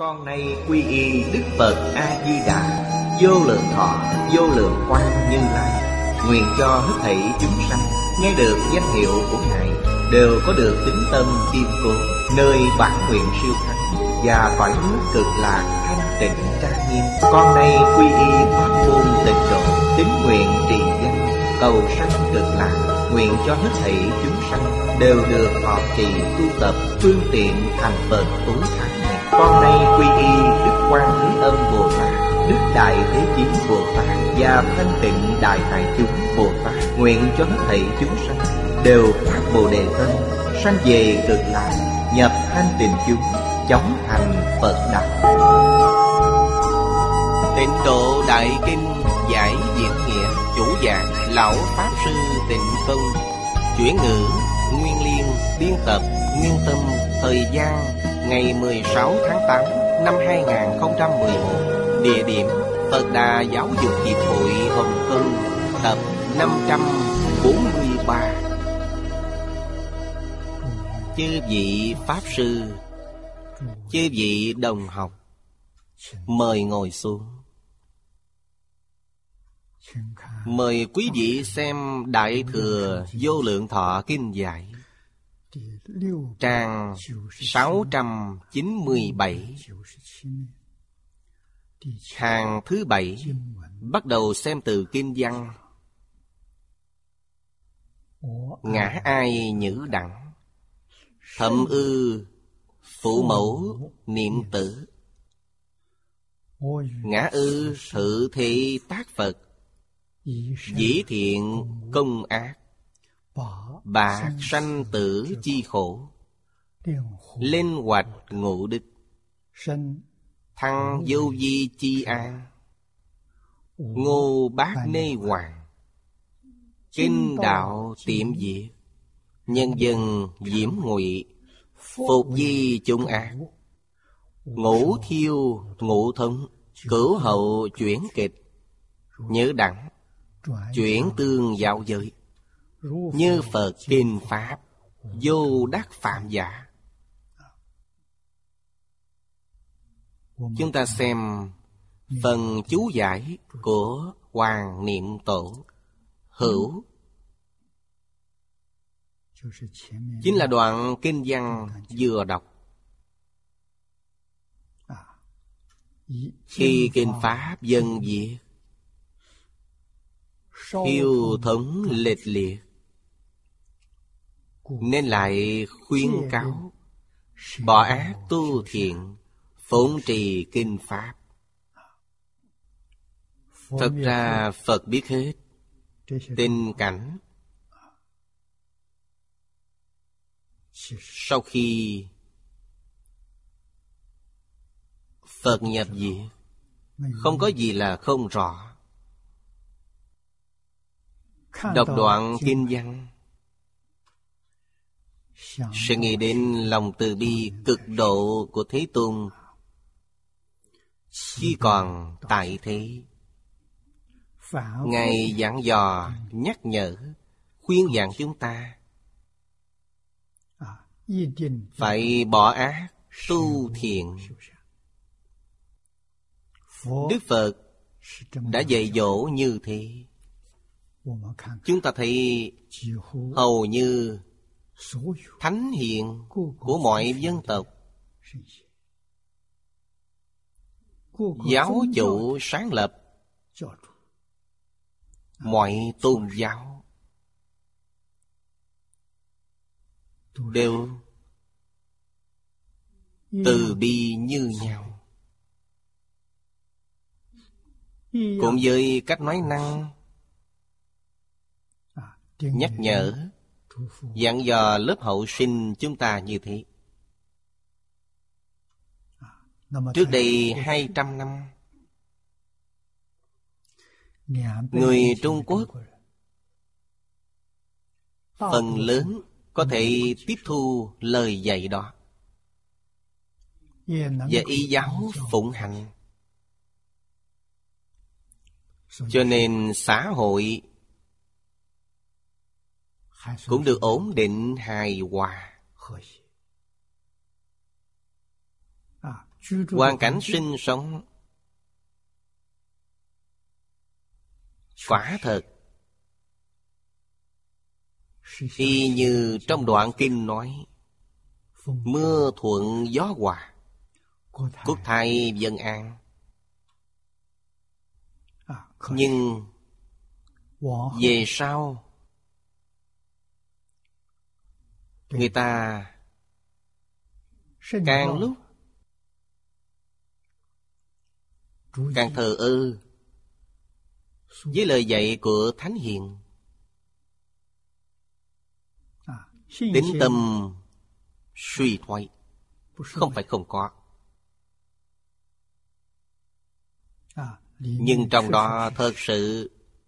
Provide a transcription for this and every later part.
Con nay quy y Đức Phật A-di-đà, vô lượng thọ, vô lượng quang Như Lai. Nguyện cho hết thảy chúng sanh nghe được danh hiệu của Ngài đều có được tín tâm kiên cố, nơi bản nguyện siêu thắng và cõi nước cực lạc thanh tịnh trang nghiêm. Con nay quy y pháp môn tịnh độ, tín nguyện trì danh cầu sanh cực lạc. Nguyện cho hết thảy chúng sanh đều được thọ trì tu tập phương tiện thành Phật tối thắng này. Con nay quy y Đức Quan Thế Âm Bồ Tát, Đức Đại Thế Chí Bồ Tát và Thanh Tịnh Đại Tại Chúng Bồ Tát. Nguyện cho hết thảy chúng sanh đều phát Bồ Đề tâm, sanh về cực lạc, nhập thanh tịnh chúng, chóng thành Phật đạo. Tịnh Độ Đại Kinh giải diễn nghĩa. Chủ giảng Lão Pháp Sư Tịnh Tông. Chuyển ngữ Nguyên Liên. Biên tập Nguyên Tâm. Thời gian ngày 16 tháng 8 năm 2011. Địa điểm Phật Đà Giáo dục Hiệp hội Hồng Kông. Tập 543. Chư vị Pháp Sư, chư vị đồng học, mời ngồi xuống. Mời quý vị xem Đại Thừa Vô Lượng Thọ Kinh Giải, trang 697, hàng thứ 7. Bắt đầu xem từ kinh văn. Ngã ai nhữ đẳng, thậm ư phụ mẫu niệm tử. Ngã ư thử thị tác Phật, dĩ thiện công ác, bạc sanh tử chi khổ. Lên hoạch ngũ đức, thăng vô vi chi an. Ngô bát nê hoàng, kinh đạo tiệm diệt. Nhân dân diễm ngụy, phục di chúng ác. Ngũ thiêu ngũ thống, cửu hậu chuyển kịch. Nhớ đẳng, chuyển tương giáo giới. Như Phật kinh Pháp, vô đắc phạm giả. Chúng ta xem phần chú giải của Hoàng Niệm Tổ. Hữu chính là đoạn kinh văn vừa đọc. Khi kinh Pháp dân diệt, hiếu thống lệch liệt, nên lại khuyên cáo bỏ ác tu thiện, phụng trì kinh Pháp. Thật ra Phật biết hết tình cảnh. Sau khi Phật nhập diệt, không có gì là không rõ. Đọc đoạn kinh văn sẽ nghĩ đến lòng từ bi cực độ của Thế Tôn khi còn tại thế. Ngài dặn dò, nhắc nhở, khuyên dặn chúng ta phải bỏ ác, tu thiện. Đức Phật đã dạy dỗ như thế. Chúng ta thấy hầu như thánh hiền của mọi dân tộc, giáo chủ sáng lập mọi tôn giáo, đều từ bi như nhau. Cũng với cách nói năng, nhắc nhở, dặn dò lớp hậu sinh chúng ta như thế. Trước đây 200 năm, người Trung Quốc phần lớn có thể tiếp thu lời dạy đó và y giáo phụng hành. Cho nên xã hội cũng được ổn định hài hòa. hoàn cảnh sinh sống quả thật y như trong đoạn kinh nói: mưa thuận gió hòa, quốc thái dân an. Nhưng về sau người ta càng lúc càng thờ ơ với lời dạy của Thánh Hiền. Tín tâm suy thoái, không phải không có. Nhưng trong đó thật sự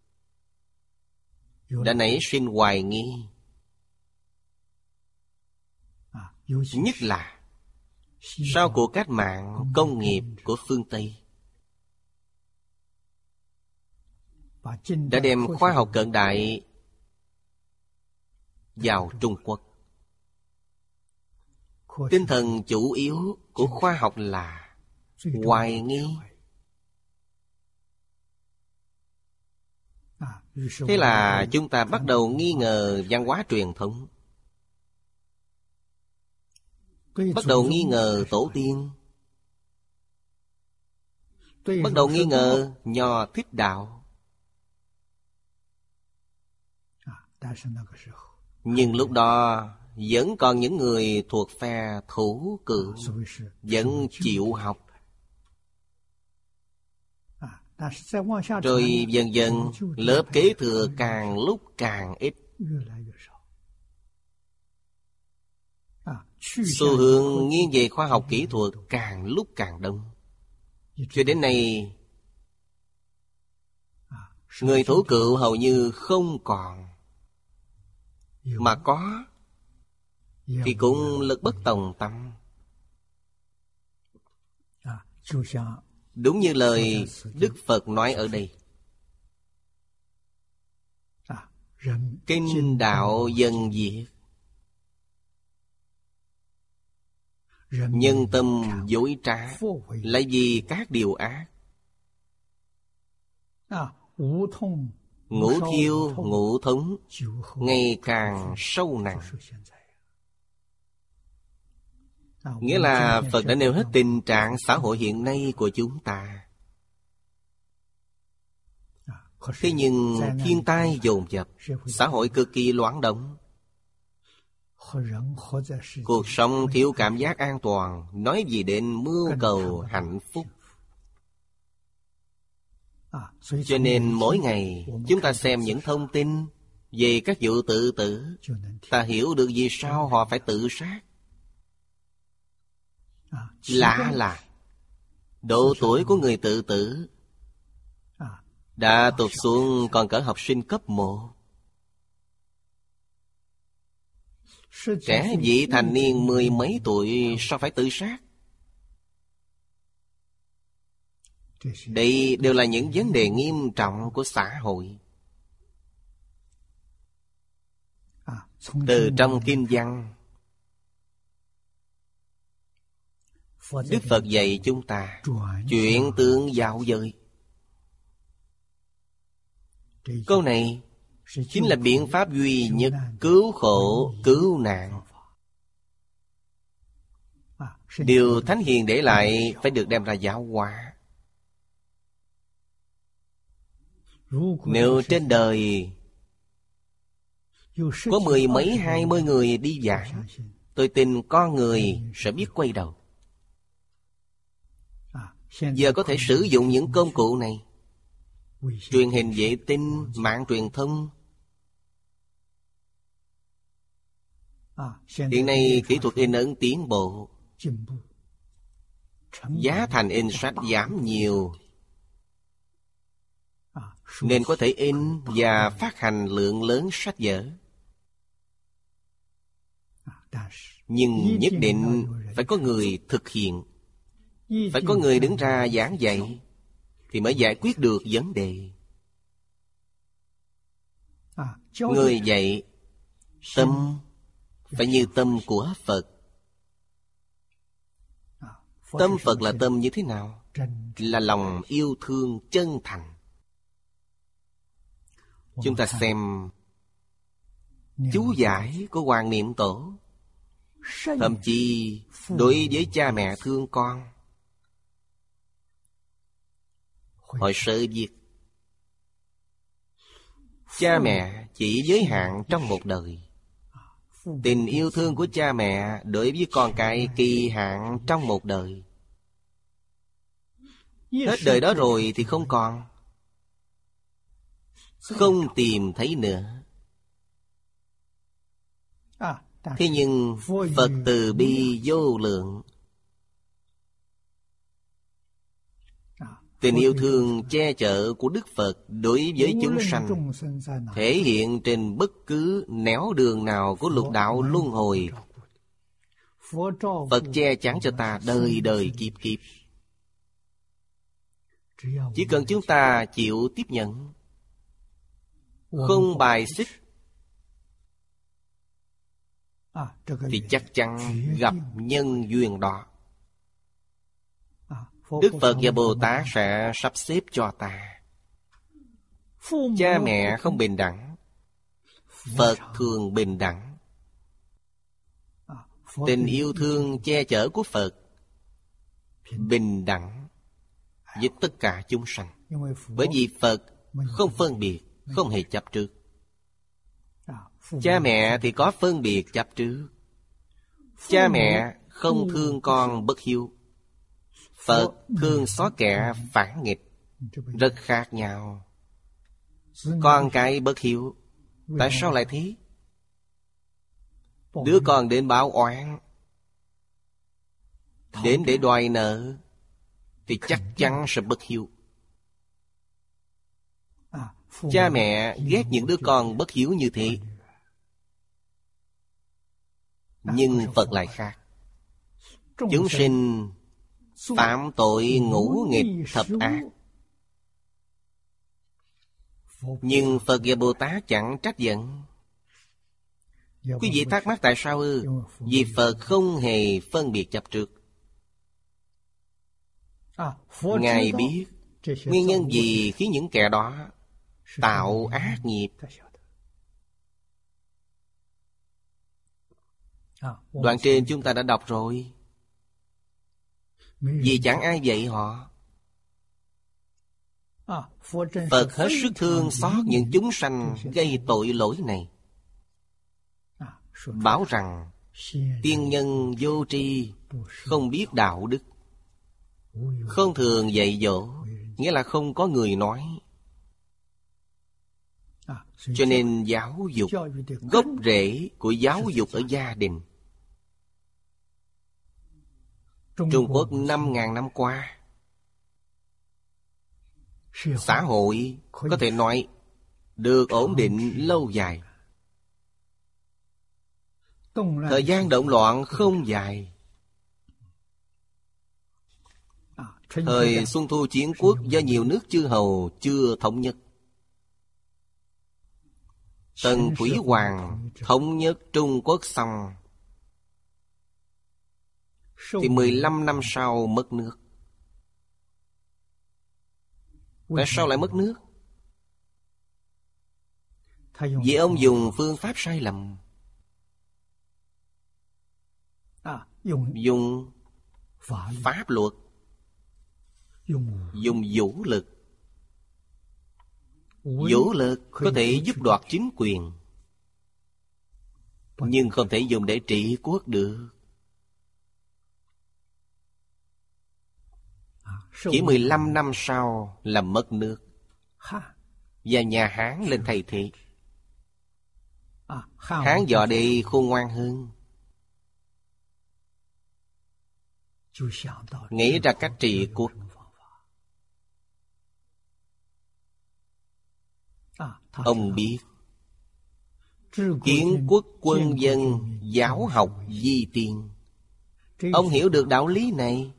đã nảy sinh hoài nghi. Nhất là sau cuộc cách mạng công nghiệp của phương Tây đã đem khoa học cận đại vào Trung Quốc. Tinh thần chủ yếu của khoa học là hoài nghi. Thế là chúng ta bắt đầu nghi ngờ văn hóa truyền thống, bắt đầu nghi ngờ tổ tiên, bắt đầu nghi ngờ Nho Thích Đạo. Nhưng lúc đó vẫn còn những người thuộc phe thủ cựu vẫn chịu học. Rồi dần dần lớp kế thừa càng lúc càng ít. Xu hướng nghiêng về khoa học kỹ thuật càng lúc càng đông. Cho đến nay, người thủ cựu hầu như không còn. Mà có thì cũng lực bất tòng tâm. Đúng như lời Đức Phật nói ở đây: kinh đạo dân diệt, nhân tâm dối trá, lại vì các điều ác. Ngũ thiêu ngũ thống ngày càng sâu nặng. Nghĩa là Phật đã nêu hết tình trạng xã hội hiện nay của chúng ta. Thế nhưng thiên tai dồn dập, xã hội cực kỳ loạn động, cuộc sống thiếu cảm giác an toàn, nói gì đến mưu cầu hạnh phúc. Cho nên mỗi ngày chúng ta xem những thông tin về các vụ tự tử, ta hiểu được vì sao họ phải tự sát. Lạ là độ tuổi của người tự tử đã tụt xuống còn cỡ học sinh cấp 1. Trẻ vị thành niên 10 mấy tuổi sao phải tự sát? Đây đều là những vấn đề nghiêm trọng của xã hội. Từ trong kinh văn, Đức Phật dạy chúng ta chuyển tượng dạo dời. Câu này chính là biện pháp duy nhất cứu khổ, cứu nạn. Điều Thánh Hiền để lại phải được đem ra giáo hóa. Nếu trên đời có 10 mấy 20 người đi giảng, tôi tin con người sẽ biết quay đầu. Giờ có thể sử dụng những công cụ này: truyền hình vệ tinh, mạng truyền thông. Hiện nay kỹ thuật in ấn tiến bộ, giá thành in sách giảm nhiều, nên có thể in và phát hành lượng lớn sách vở. Nhưng nhất định phải có người thực hiện, phải có người đứng ra giảng dạy, thì mới giải quyết được vấn đề. Người dạy tâm phải như tâm của Phật. Tâm Phật là tâm như thế nào? Là lòng yêu thương chân thành. Chúng ta xem chú giải của Hoàng Niệm Tổ. Thậm chí đối với cha mẹ thương con, hồi sơ viết cha mẹ chỉ giới hạn trong một đời. Tình yêu thương của cha mẹ đối với con cái kỳ hạn trong một đời. Hết đời đó rồi thì không còn, không tìm thấy nữa. Thế nhưng Phật từ bi vô lượng, tình yêu thương che chở của Đức Phật đối với chúng sanh thể hiện trên bất cứ nẻo đường nào của lục đạo luân hồi. Phật che chắn cho ta đời đời kiếp kiếp. Chỉ cần chúng ta chịu tiếp nhận, không bài xích, thì chắc chắn gặp nhân duyên đó. Đức Phật và Bồ Tát sẽ sắp xếp cho ta. Cha mẹ không bình đẳng, Phật thường bình đẳng. Tình yêu thương che chở của Phật bình đẳng với tất cả chúng sanh. Bởi vì Phật không phân biệt, không hề chấp trước. Cha mẹ thì có phân biệt chấp trước. Cha mẹ không thương con bất hiếu, Phật thương xót kẻ phản nghịch. Rất khác nhau. Con cái bất hiếu, tại sao lại thế? Đứa con đến báo oán, đến để đòi nợ, thì chắc chắn sẽ bất hiếu. Cha mẹ ghét những đứa con bất hiếu như thế. Nhưng Phật lại khác. Chúng sinh phạm tội ngũ nghịch thập ác, nhưng Phật và Bồ Tát chẳng trách giận. Quý vị thắc mắc tại sao ư? Vì Phật không hề phân biệt chấp trước. Ngài biết nguyên nhân gì khiến những kẻ đó tạo ác nghiệp. Đoạn trên chúng ta đã đọc rồi. Vì chẳng ai dạy họ. Phật hết sức thương xót những chúng sanh gây tội lỗi này, bảo rằng tiên nhân vô tri, không biết đạo đức, không thường dạy dỗ, nghĩa là không có người nói. Cho nên giáo dục, gốc rễ của giáo dục ở gia đình. Trung Quốc 5.000 năm qua, xã hội có thể nói được ổn định lâu dài. Thời gian động loạn không dài. Thời Xuân Thu Chiến Quốc do nhiều nước chư hầu chưa thống nhất. Tần Thủy Hoàng thống nhất Trung Quốc xong thì 15 năm sau mất nước. Tại sao lại mất nước? Vì ông dùng phương pháp sai lầm. Dùng pháp luật, dùng vũ lực. Vũ lực có thể giúp đoạt chính quyền, nhưng không thể dùng để trị quốc được. Chỉ 15 năm sau là mất nước, và nhà Hán lên thay thế. Hán dọ đi khôn ngoan hơn, nghĩ ra cách trị quốc. Ông biết kiến quốc quân dân, giáo học di tiên. Ông hiểu được đạo lý này.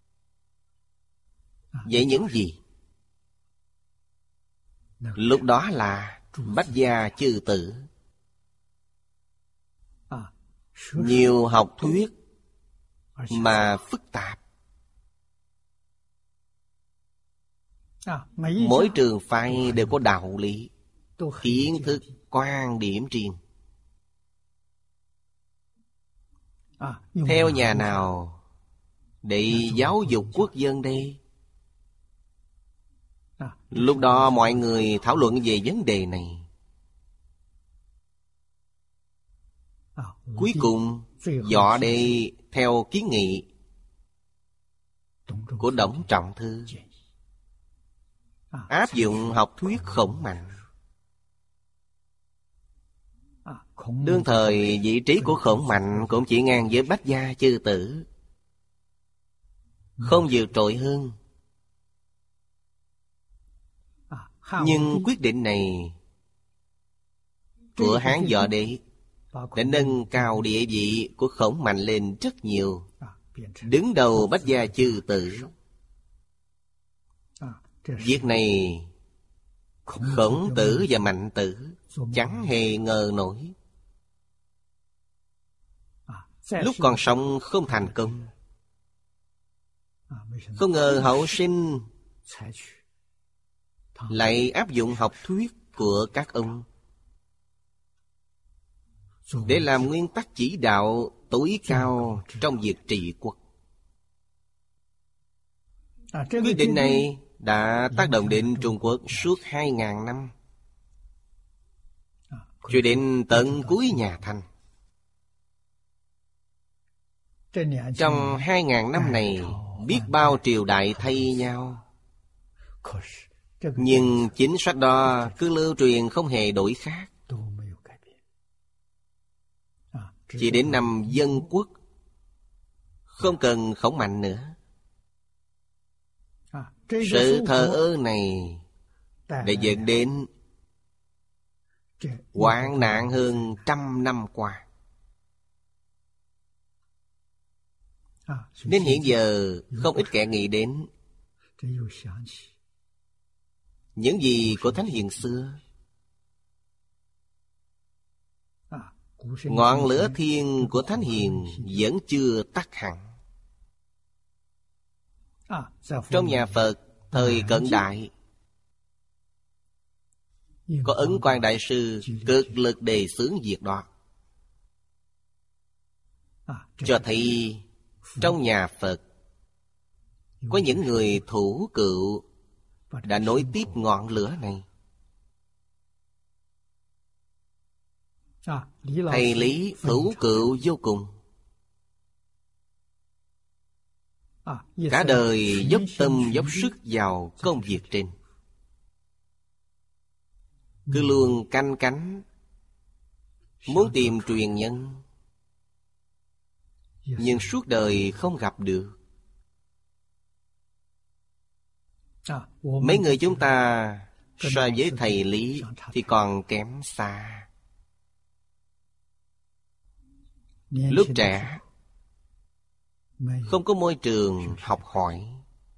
Vậy những gì? Lúc đó là bách gia chư tử. Nhiều học thuyết mà phức tạp, Mỗi trường phái đều có đạo lý, kiến thức, quan điểm riêng. Theo nhà nào để giáo dục quốc dân đây? Lúc đó mọi người thảo luận về vấn đề này. Cuối cùng Võ Đế theo kiến nghị của Đổng Trọng Thư áp dụng học thuyết Khổng Mạnh. Đương thời vị trí của Khổng Mạnh cũng chỉ ngang với Bách gia chư tử, không vượt trội hơn. Nhưng quyết định này của Hán Võ Đế đã nâng cao địa vị của Khổng Mạnh lên rất nhiều, đứng đầu Bách gia chư tử. Việc này Khổng Tử và Mạnh Tử chẳng hề ngờ nổi. Lúc còn sống không thành công, không ngờ hậu sinh lại áp dụng học thuyết của các ông để làm nguyên tắc chỉ đạo tối cao trong việc trị quốc. Quyết định này đã tác động đến Trung Quốc suốt 2.000 năm, cho đến tận cuối nhà Thanh. Trong 2.000 năm này, biết bao triều đại thay nhau, nhưng chính sách đó cứ lưu truyền không hề đổi khác. Chỉ đến năm Dân Quốc, không cần Khổng Mạnh nữa. Sự thờ ơ này đã dẫn đến hoạn nạn hơn 100 năm qua. Đến hiện giờ không ít kẻ nghĩ đến những gì của Thánh Hiền xưa. Ngọn lửa thiên của Thánh Hiền vẫn chưa tắt hẳn. Trong nhà Phật thời cận đại, có Ấn Quang Đại Sư cực lực đề xướng việc đó, cho thấy trong nhà Phật có những người thủ cựu đã nối tiếp ngọn lửa này. Thầy Lý thủ cựu vô cùng, cả đời dốc tâm dốc sức vào công việc trên, cứ luôn canh cánh muốn tìm truyền nhân, nhưng suốt đời không gặp được. Mấy người chúng ta so với thầy Lý thì còn kém xa. Lúc trẻ không có môi trường học hỏi,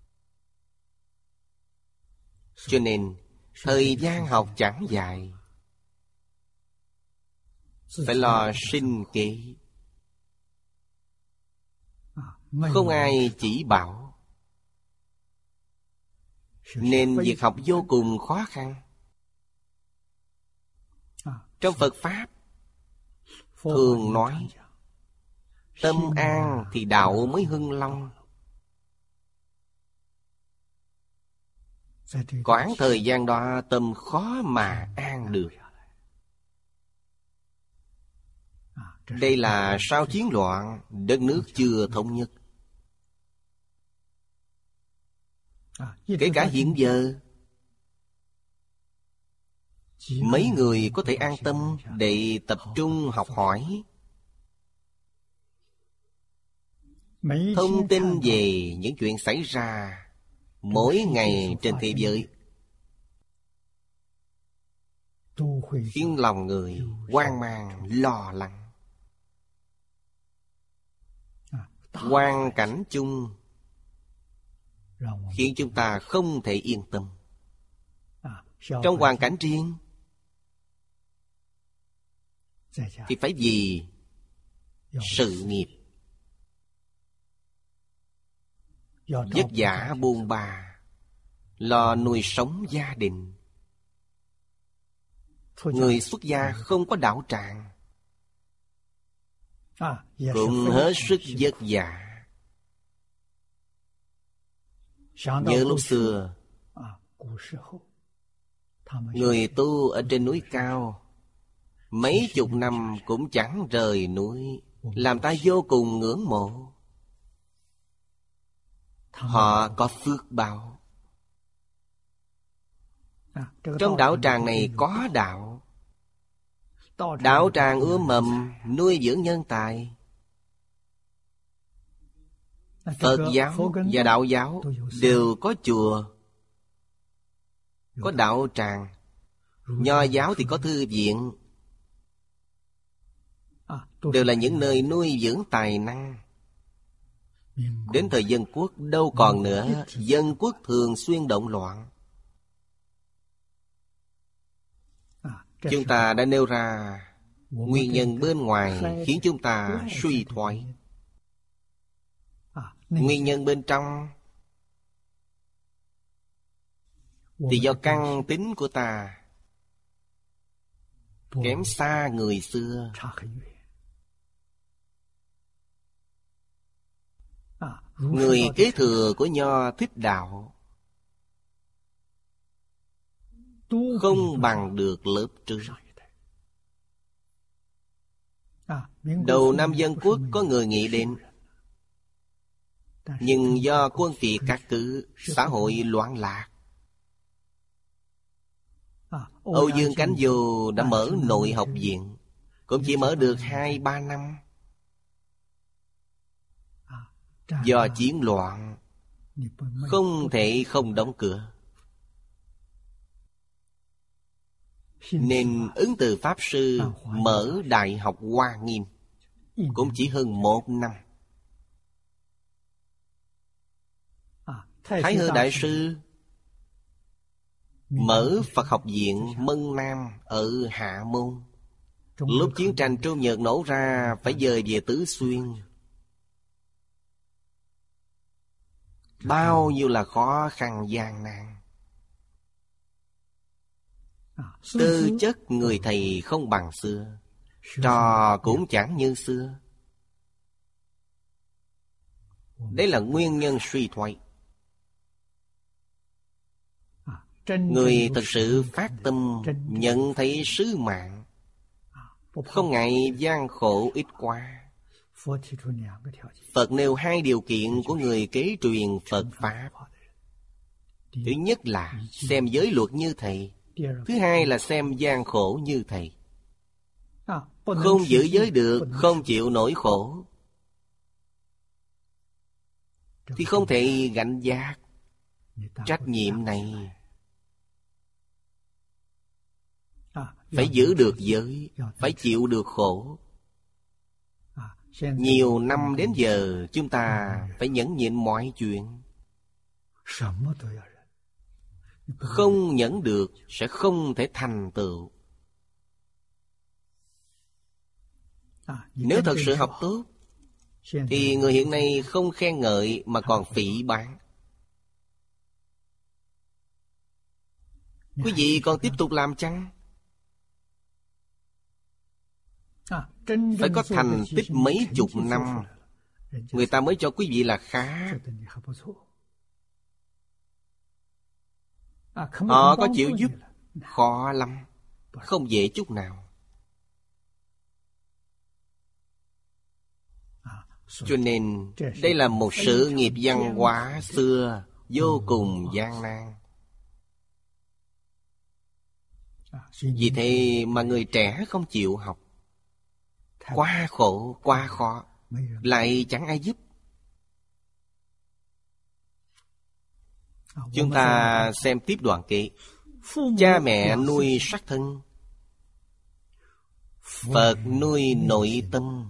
cho nên thời gian học chẳng dài, phải lo sinh kế, không ai chỉ bảo, nên việc học vô cùng khó khăn. Trong Phật Pháp thường nói tâm an thì đạo mới hưng long. Quãng thời gian đó tâm khó mà an được. Đây là sau chiến loạn, đất nước chưa thống nhất. Kể cả hiện giờ, mấy người có thể an tâm để tập trung học hỏi, thông tin về những chuyện xảy ra mỗi ngày trên thế giới, khiến lòng người hoang mang lo lắng. Hoàn cảnh chung khiến chúng ta không thể yên tâm. Trong hoàn cảnh riêng thì phải vì sự nghiệp, vất vả buôn ba, lo nuôi sống gia đình. Người xuất gia không có đạo tràng cũng hết sức vất vả. Nhớ lúc xưa, người tu ở trên núi cao mấy chục năm cũng chẳng rời núi, làm ta vô cùng ngưỡng mộ. Họ có phước báo. Trong đạo tràng này có đạo. Đạo tràng ươm mầm nuôi dưỡng nhân tài. Phật giáo và đạo giáo đều có chùa, có đạo tràng. Nho giáo thì có thư viện. Đều là những nơi nuôi dưỡng tài năng. Đến thời Dân Quốc đâu còn nữa. Dân Quốc thường xuyên động loạn. Chúng ta đã nêu ra nguyên nhân bên ngoài khiến chúng ta suy thoái. Nguyên nhân bên trong thì do căn tính của ta kém xa người xưa. Người kế thừa của Nho Thích Đạo không bằng được lớp trước. Đầu năm Dân Quốc có người nghĩ đến, nhưng do quân phiệt các cứ, xã hội loạn lạc. Âu Dương Cánh Vô đã mở nội học viện, cũng chỉ mở được 2-3 năm. Do chiến loạn, không thể không đóng cửa. Nên Ứng Từ Pháp Sư mở Đại học Hoa Nghiêm, cũng chỉ hơn 1 năm. Thái Hư Đại Sư mở Phật học viện Mân Nam ở Hạ Môn. Lúc chiến tranh Trung Nhật nổ ra, phải dời về Tứ Xuyên. Bao nhiêu là khó khăn gian nan. Tư chất người thầy không bằng xưa, trò cũng chẳng như xưa. Đấy là nguyên nhân suy thoái. Người thực sự phát tâm nhận thấy sứ mạng, không ngại gian khổ ít quá. Phật nêu 2 điều kiện của người kế truyền Phật Pháp. Thứ nhất là xem giới luật như thầy. Thứ hai là xem gian khổ như thầy. Không giữ giới được, không chịu nổi khổ, thì không thể gánh vác trách nhiệm này. Phải giữ được giới, phải chịu được khổ. Nhiều năm đến giờ chúng ta phải nhẫn nhịn mọi chuyện. Không nhẫn được sẽ không thể thành tựu. Nếu thật sự học tốt thì người hiện nay không khen ngợi mà còn phỉ báng. Quý vị còn tiếp tục làm chăng? Phải có thành tích mấy chục năm người ta mới cho quý vị là khá. Họ có chịu giúp? Khó lắm, không dễ chút nào. Cho nên đây là một sự nghiệp văn hóa xưa vô cùng gian nan. Vì thế mà người trẻ không chịu học. Quá khổ, quá khó, lại chẳng ai giúp. Chúng ta xem tiếp đoạn kế. Cha mẹ nuôi sắc thân, Phật nuôi nội tâm.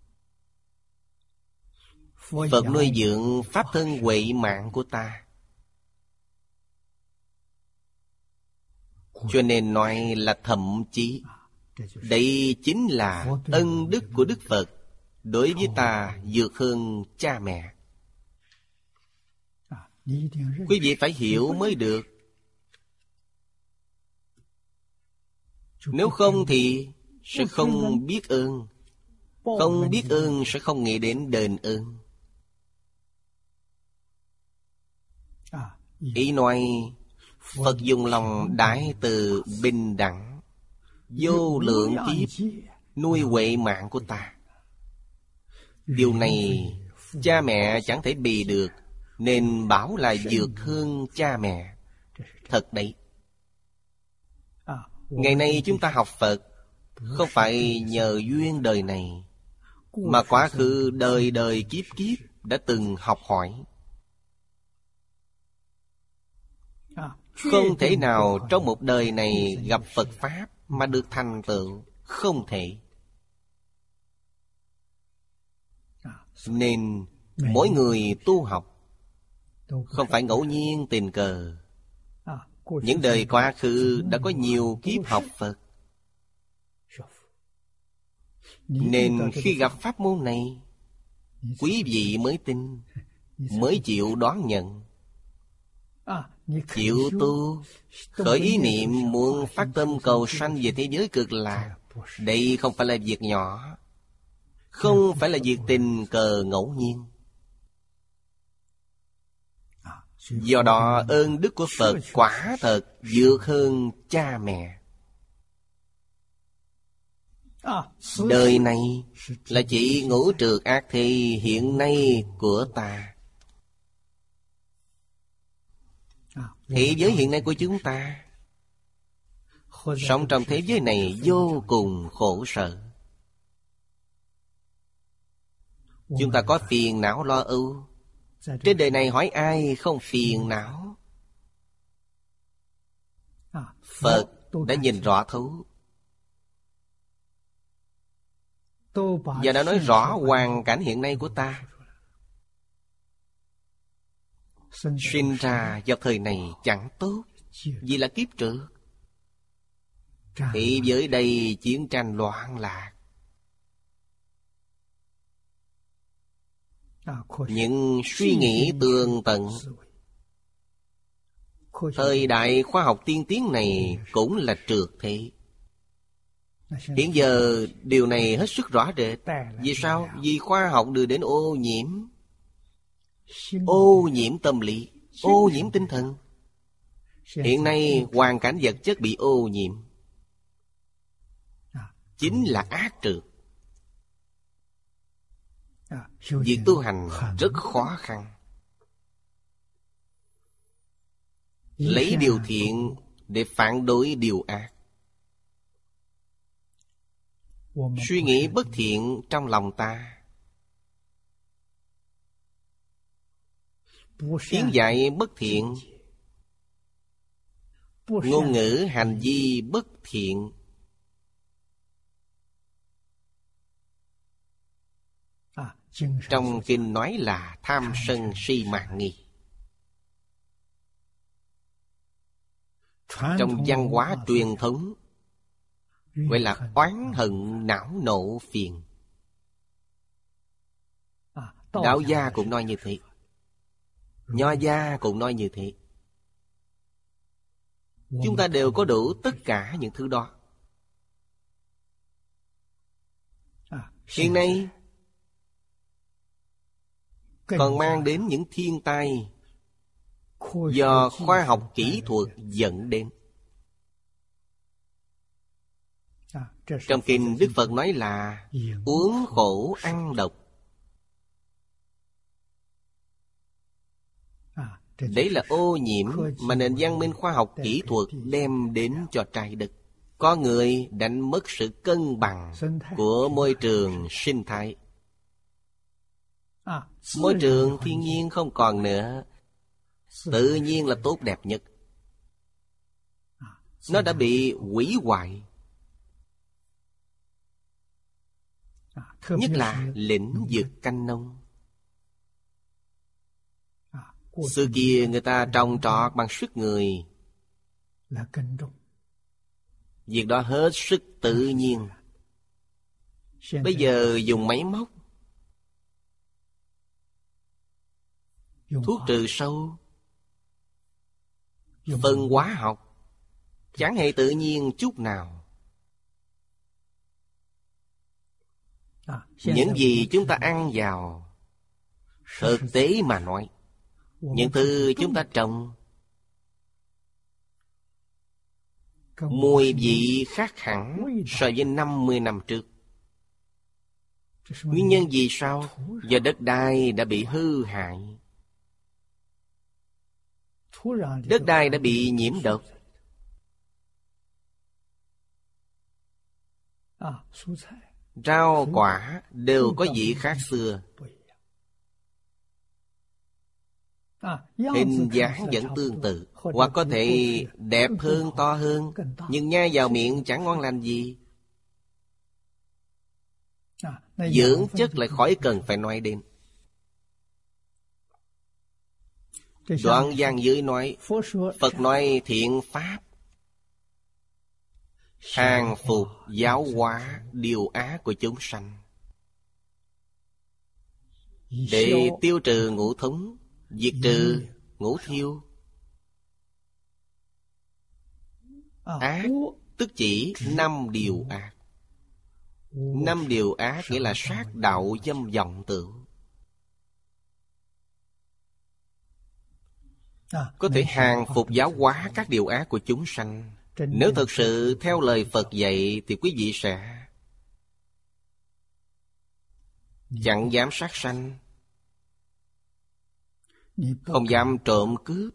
Phật nuôi dưỡng pháp thân huệ mạng của ta. Cho nên nói là thậm chí đây chính là ân đức của Đức Phật đối với ta vượt hơn cha mẹ. Quý vị phải hiểu mới được. Nếu không thì sẽ không biết ơn. Không biết ơn sẽ không nghĩ đến đền ơn. Ý nói Phật dùng lòng đại từ bình đẳng, vô lượng kiếp nuôi huệ mạng của ta. Điều này cha mẹ chẳng thể bì được, nên bảo là vượt hơn cha mẹ. Thật đấy. Ngày nay chúng ta học Phật không phải nhờ duyên đời này, mà quá khứ đời đời kiếp kiếp đã từng học hỏi. Không thể nào trong một đời này gặp Phật Pháp mà được thành tựu. Không thể. Nên mỗi người tu học không phải ngẫu nhiên tình cờ. Những đời quá khứ đã có nhiều kiếp học Phật. Nên khi gặp pháp môn này, quý vị mới tin, mới chịu đón nhận. Chịu tu, khởi ý niệm muốn phát tâm cầu sanh về thế giới cực lạc. Đây không phải là việc nhỏ, không phải là việc tình cờ ngẫu nhiên. Do đó ơn đức của Phật quả thật vượt hơn cha mẹ. Đời này là chỉ ngũ trược ác thi hiện nay của ta. Thế giới hiện nay của chúng ta, sống trong thế giới này vô cùng khổ sở. Chúng ta có phiền não lo âu. Trên đời này hỏi ai không phiền não? Phật đã nhìn rõ thấu và đã nói rõ hoàn cảnh hiện nay của ta. Sinh ra vào thời này chẳng tốt, vì là kiếp trước. Thế giới đây chiến tranh loạn lạc. Những suy nghĩ tường tận. Thời đại khoa học tiên tiến này cũng là trượt thế. Hiện giờ điều này hết sức rõ rệt. Vì sao? Vì khoa học đưa đến ô nhiễm. Ô nhiễm tâm lý, ô nhiễm tinh thần. Hiện nay hoàn cảnh vật chất bị ô nhiễm, chính là ác trượt. Việc tu hành rất khó khăn. Lấy điều thiện để phản đối điều ác. Suy nghĩ bất thiện trong lòng ta, tiếng dạy bất thiện, ngôn ngữ hành vi bất thiện, trong kinh nói là tham sân si mạn nghi. Trong văn hóa truyền thống gọi là oán hận não nộ phiền. Đạo gia cũng nói như thế, Nho gia cũng nói như thế. Chúng ta đều có đủ tất cả những thứ đó. Hiện nay còn mang đến những thiên tai do khoa học kỹ thuật dẫn đến. Trong kinh Đức Phật nói là uống khổ ăn độc. Đấy là ô nhiễm mà nền văn minh khoa học kỹ thuật đem đến cho trái đất. Có người đánh mất sự cân bằng của môi trường sinh thái. Môi trường thiên nhiên không còn nữa. Tự nhiên là tốt đẹp nhất. Nó đã bị hủy hoại. Nhất là lĩnh vực canh nông. Xưa kia người ta trồng trọt bằng sức người. Việc đó hết sức tự nhiên. Bây giờ dùng máy móc, thuốc trừ sâu, Phần hóa học chẳng hề tự nhiên chút nào. Những gì chúng ta ăn vào, thực tế mà nói, những thứ chúng ta trồng, mùi vị khác hẳn so với 50 năm trước. Nguyên nhân vì sao? Do đất đai đã bị hư hại. Đất đai đã bị nhiễm độc. Rau quả đều có vị khác xưa. Hình dáng vẫn tương tự, hoặc có thể đẹp hơn, to hơn, nhưng nhai vào miệng chẳng ngon lành gì. Dưỡng chất lại khỏi cần phải nói đến. Đoạn văn dưới nói, Phật nói thiện pháp, hàng phục giáo hóa điều ác của chúng sanh, để tiêu trừ ngũ thống, diệt trừ ngũ thiêu. Ác tức chỉ 5 điều ác. 5 điều ác nghĩa là sát đạo dâm vọng tửu. Có thể hàng phục giáo hóa các điều ác của chúng sanh. Nếu thực sự theo lời Phật dạy thì quý vị sẽ chẳng dám sát sanh, không dám trộm cướp.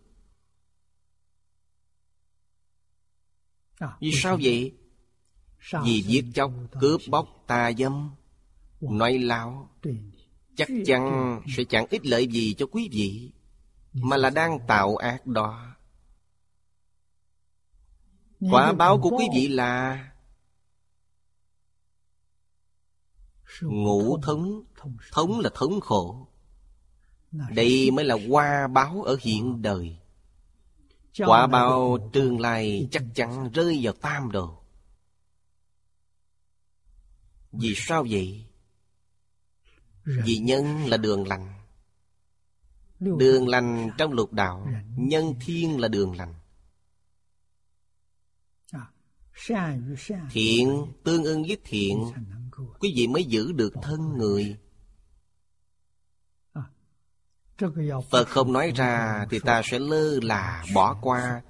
Vì sao vậy? Vì giết chóc, cướp bóc, tà dâm, nói láo chắc chắn sẽ chẳng ích lợi gì cho quý vị, mà là đang tạo ác đó. Quả báo của quý vị là ngũ thống. Thống là thống khổ. Đây mới là quả báo ở hiện đời. Quả báo tương lai chắc chắn rơi vào tam đồ. Vì sao vậy? Vì nhân là đường lành. Đường lành trong lục đạo, nhân thiên là đường lành. Thiện tương ưng với thiện, quý vị mới giữ được thân người. Phật không nói ra thì ta sẽ lơ là bỏ qua,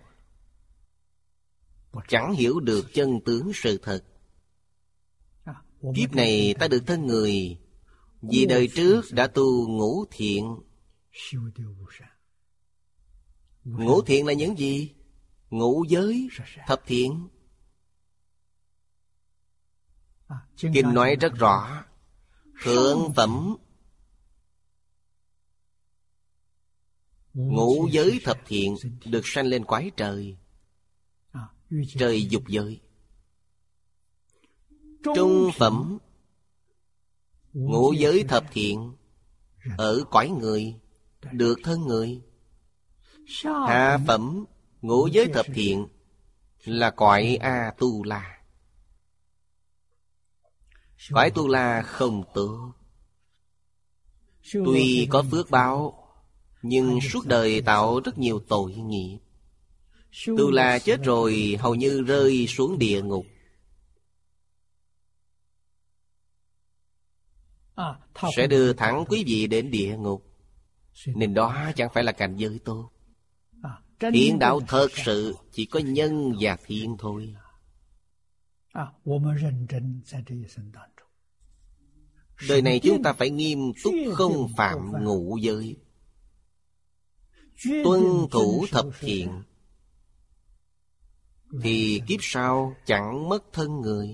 chẳng hiểu được chân tướng sự thật. Kiếp này ta được thân người vì đời trước đã tu ngũ thiện. Ngũ thiện là những gì? Ngũ giới, thập thiện. Kinh nói rất rõ, thượng phẩm ngũ giới thập thiện được sanh lên cõi trời, trời dục giới. Trung phẩm ngũ giới thập thiện ở cõi người, được thân người. Hạ phẩm ngũ giới thập thiện là cõi A Tu La. Cõi Tu La không tốt, tuy có phước báo, nhưng suốt đời tạo rất nhiều tội nghiệp. Tu La chết rồi hầu như rơi xuống địa ngục. Sẽ đưa thẳng quý vị đến địa ngục. Nên đó chẳng phải là cảnh giới tốt. Thiện đạo thật sự chỉ có nhân và thiện thôi. Đời này chúng ta phải nghiêm túc không phạm ngũ giới, tuân thủ thập thiện, thì kiếp sau chẳng mất thân người.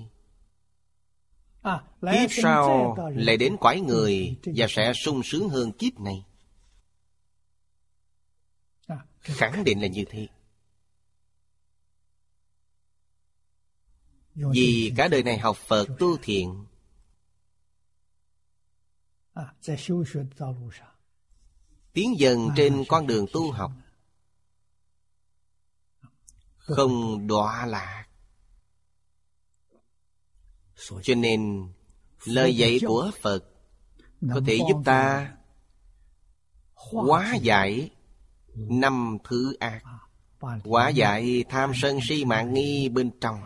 Kiếp sau lại đến cõi người và sẽ sung sướng hơn kiếp này. Khẳng định là như thế. Vì cả đời này học Phật tu thiện, tiến dần trên con đường tu học, không đọa lạc. Cho nên lời dạy của Phật có thể giúp ta hóa giải 5 thứ ác. hóa giải tham sân si mạng nghi bên trong.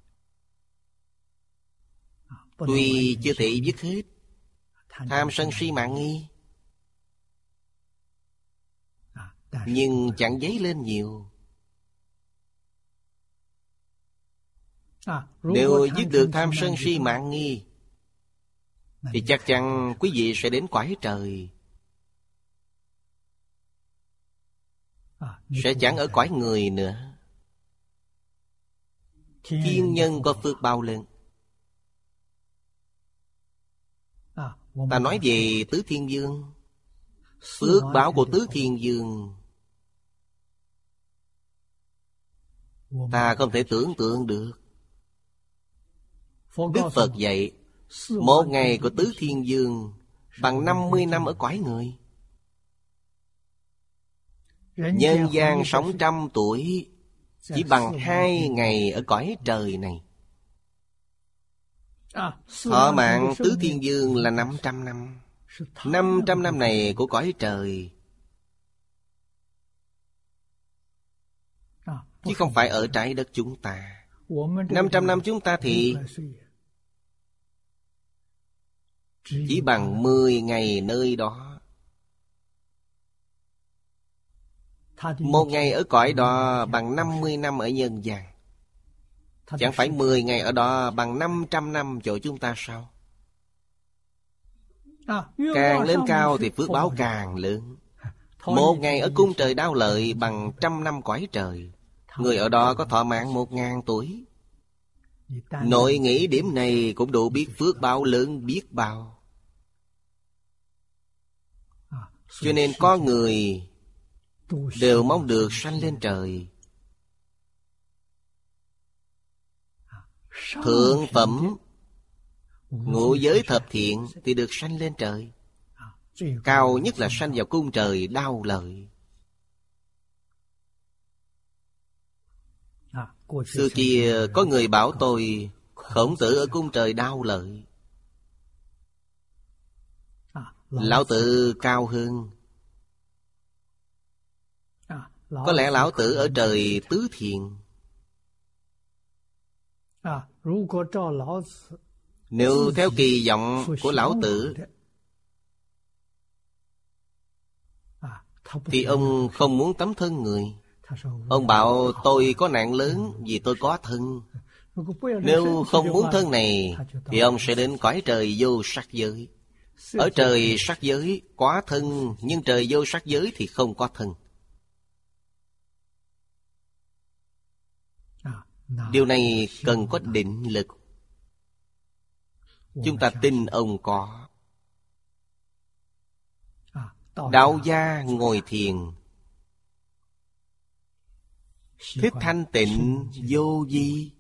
Tuy chưa thể dứt hết tham sân si mạng nghi, nhưng chẳng dấy lên nhiều. Nếu dứt được tham sân si mạng nghi thì chắc chắn quý vị sẽ đến cõi trời, sẽ chẳng ở cõi người nữa. Thiên nhân có phước bao lớn. Ta nói về Tứ Thiên Vương, phước báo của Tứ Thiên Vương ta không thể tưởng tượng được. Đức Phật dạy, một ngày của Tứ Thiên Vương bằng 50 năm ở cõi người. Nhân gian sống 100 tuổi chỉ bằng 2 ngày ở cõi trời này. Thọ mạng Tứ Thiên Vương là 500 năm. 500 năm này của cõi trời, chứ không phải ở trái đất chúng ta. 500 năm chúng ta thì chỉ bằng 10 ngày nơi đó. Một ngày ở cõi đó bằng 50 năm ở nhân gian. Chẳng phải 10 ngày ở đó bằng 500 năm chỗ chúng ta sao? Càng lên cao thì phước báo càng lớn. Một ngày ở cung trời Đao Lợi bằng 100 năm cõi trời. Người ở đó có thọ mạng 1000 tuổi. Nội nghĩ điểm này cũng đủ biết phước báo lớn biết bao. Cho nên có người đều mong được sanh lên trời. Thượng phẩm ngũ giới thập thiện thì được sanh lên trời. Cao nhất là sanh vào cung trời Đao Lợi. Xưa kia có người bảo tôi Khổng Tử ở cung trời Đao Lợi. Lão Tử cao hơn. Có lẽ Lão Tử ở trời Tứ Thiện. Nếu theo kỳ vọng của Lão Tử thì ông không muốn tấm thân người. Ông bảo tôi có nạn lớn vì tôi có thân. Nếu không muốn thân này thì ông sẽ đến cõi trời vô sắc giới. Ở trời sắc giới có thân, nhưng trời vô sắc giới thì không có thân. Điều này cần có định lực. Chúng ta tin ông có. Đạo gia ngồi thiền, thích thanh tịnh vô vi,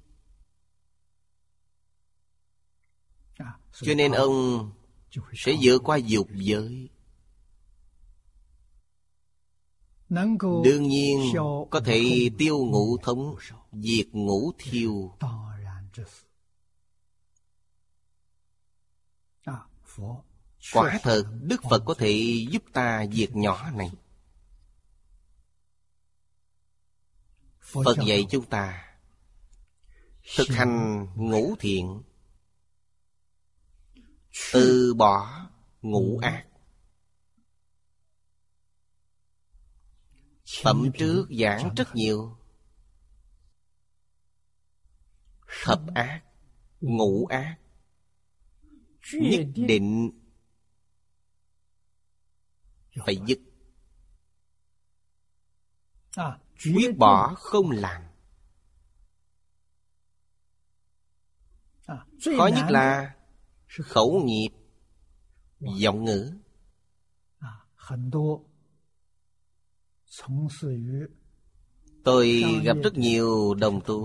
cho nên ông sẽ vượt qua dục giới. Đương nhiên có thể tiêu ngũ thống, diệt ngũ thiêu. Quả thật Đức Phật có thể giúp ta diệt nhỏ này. Phật dạy chúng ta thực hành ngũ thiện, từ bỏ ngũ ác. Phẩm trước giảng rất nhiều. Thập ác, ngũ ác, nhất định phải dứt. Quyết bỏ không làm. Khó nhất là khẩu nghiệp, giọng ngữ. Tôi gặp rất nhiều đồng tu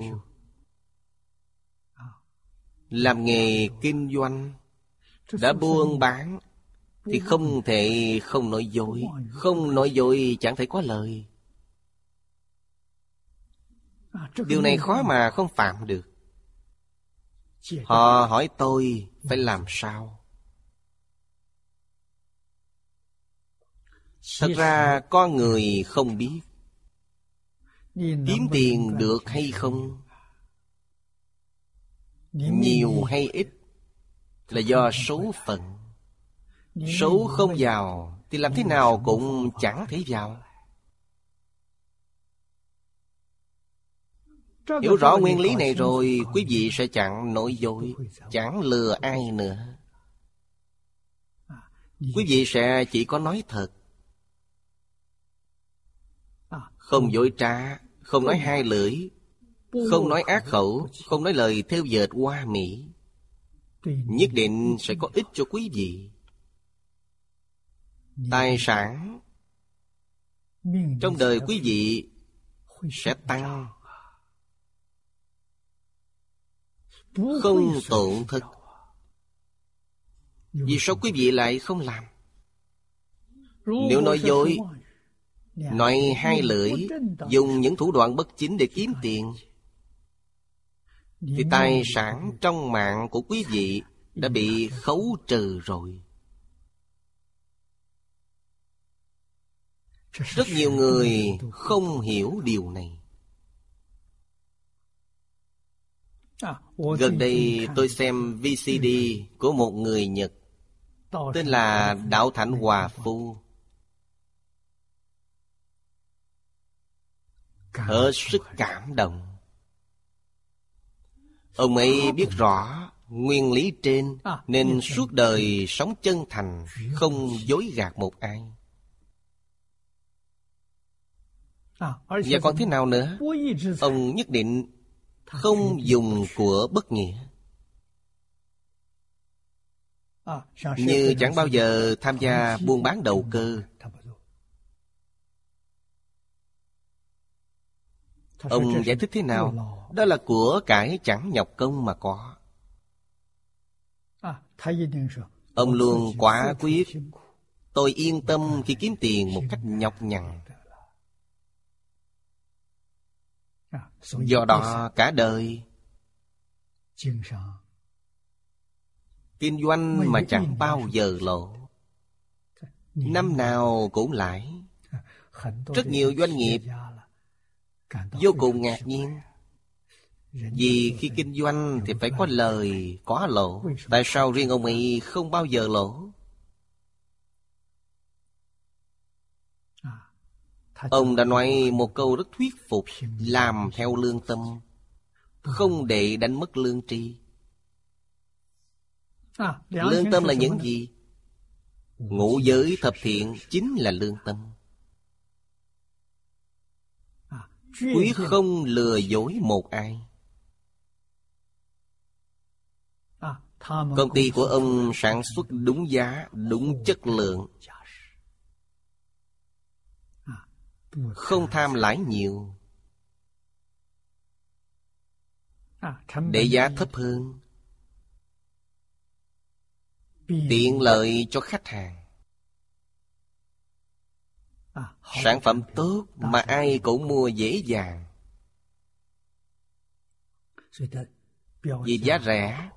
làm nghề kinh doanh, đã buôn bán thì không thể không nói dối. Không nói dối chẳng thể có lời. Điều này khó mà không phạm được. Họ hỏi tôi phải làm sao. Thật ra con người không biết. Kiếm tiền được hay không, nhiều hay ít, là do số phận. Số không vào thì làm thế nào cũng chẳng thể vào. Hiểu rõ nguyên lý này rồi, quý vị sẽ chẳng nói dối, chẳng lừa ai nữa. Quý vị sẽ chỉ có nói thật, không dối trá, không nói hai lưỡi, không nói ác khẩu, không nói lời thêu dệt hoa mỹ. Nhất định sẽ có ích cho quý vị. Tài sản trong đời quý vị sẽ tăng, không tổn thất. Vì sao quý vị lại không làm? Nếu nói dối, nói hai lưỡi, dùng những thủ đoạn bất chính để kiếm tiền, thì tài sản trong mạng của quý vị đã bị khấu trừ rồi. Rất nhiều người không hiểu điều này. Gần đây tôi xem VCD của một người Nhật tên là Đạo Thạnh Hòa Phu. Hết sức cảm động. Ông ấy biết rõ nguyên lý trên, nên suốt đời sống chân thành, không dối gạt một ai. Và còn thế nào nữa? Ông nhất định không dùng của bất nghĩa. Như chẳng bao giờ tham gia buôn bán đầu cơ. Ông giải thích thế nào? Đó là của cải chẳng nhọc công mà có. Ông luôn quả quyết, tôi yên tâm khi kiếm tiền một cách nhọc nhằn. Do đó cả đời kinh doanh mà chẳng bao giờ lỗ, năm nào cũng lãi. Rất nhiều doanh nghiệp vô cùng ngạc nhiên, vì khi kinh doanh thì phải có lời, có lỗ. Tại sao riêng ông ấy không bao giờ lỗ? Ông đã nói một câu rất thuyết phục: làm theo lương tâm, không để đánh mất lương tri. Lương tâm là những gì? Ngũ giới thập thiện chính là lương tâm. Quyết không lừa dối một ai. Công ty của ông sản xuất đúng giá, đúng chất lượng, không tham lãi nhiều, để giá thấp hơn, tiện lợi cho khách hàng. Sản phẩm tốt mà ai cũng mua dễ dàng, vì giá rẻ,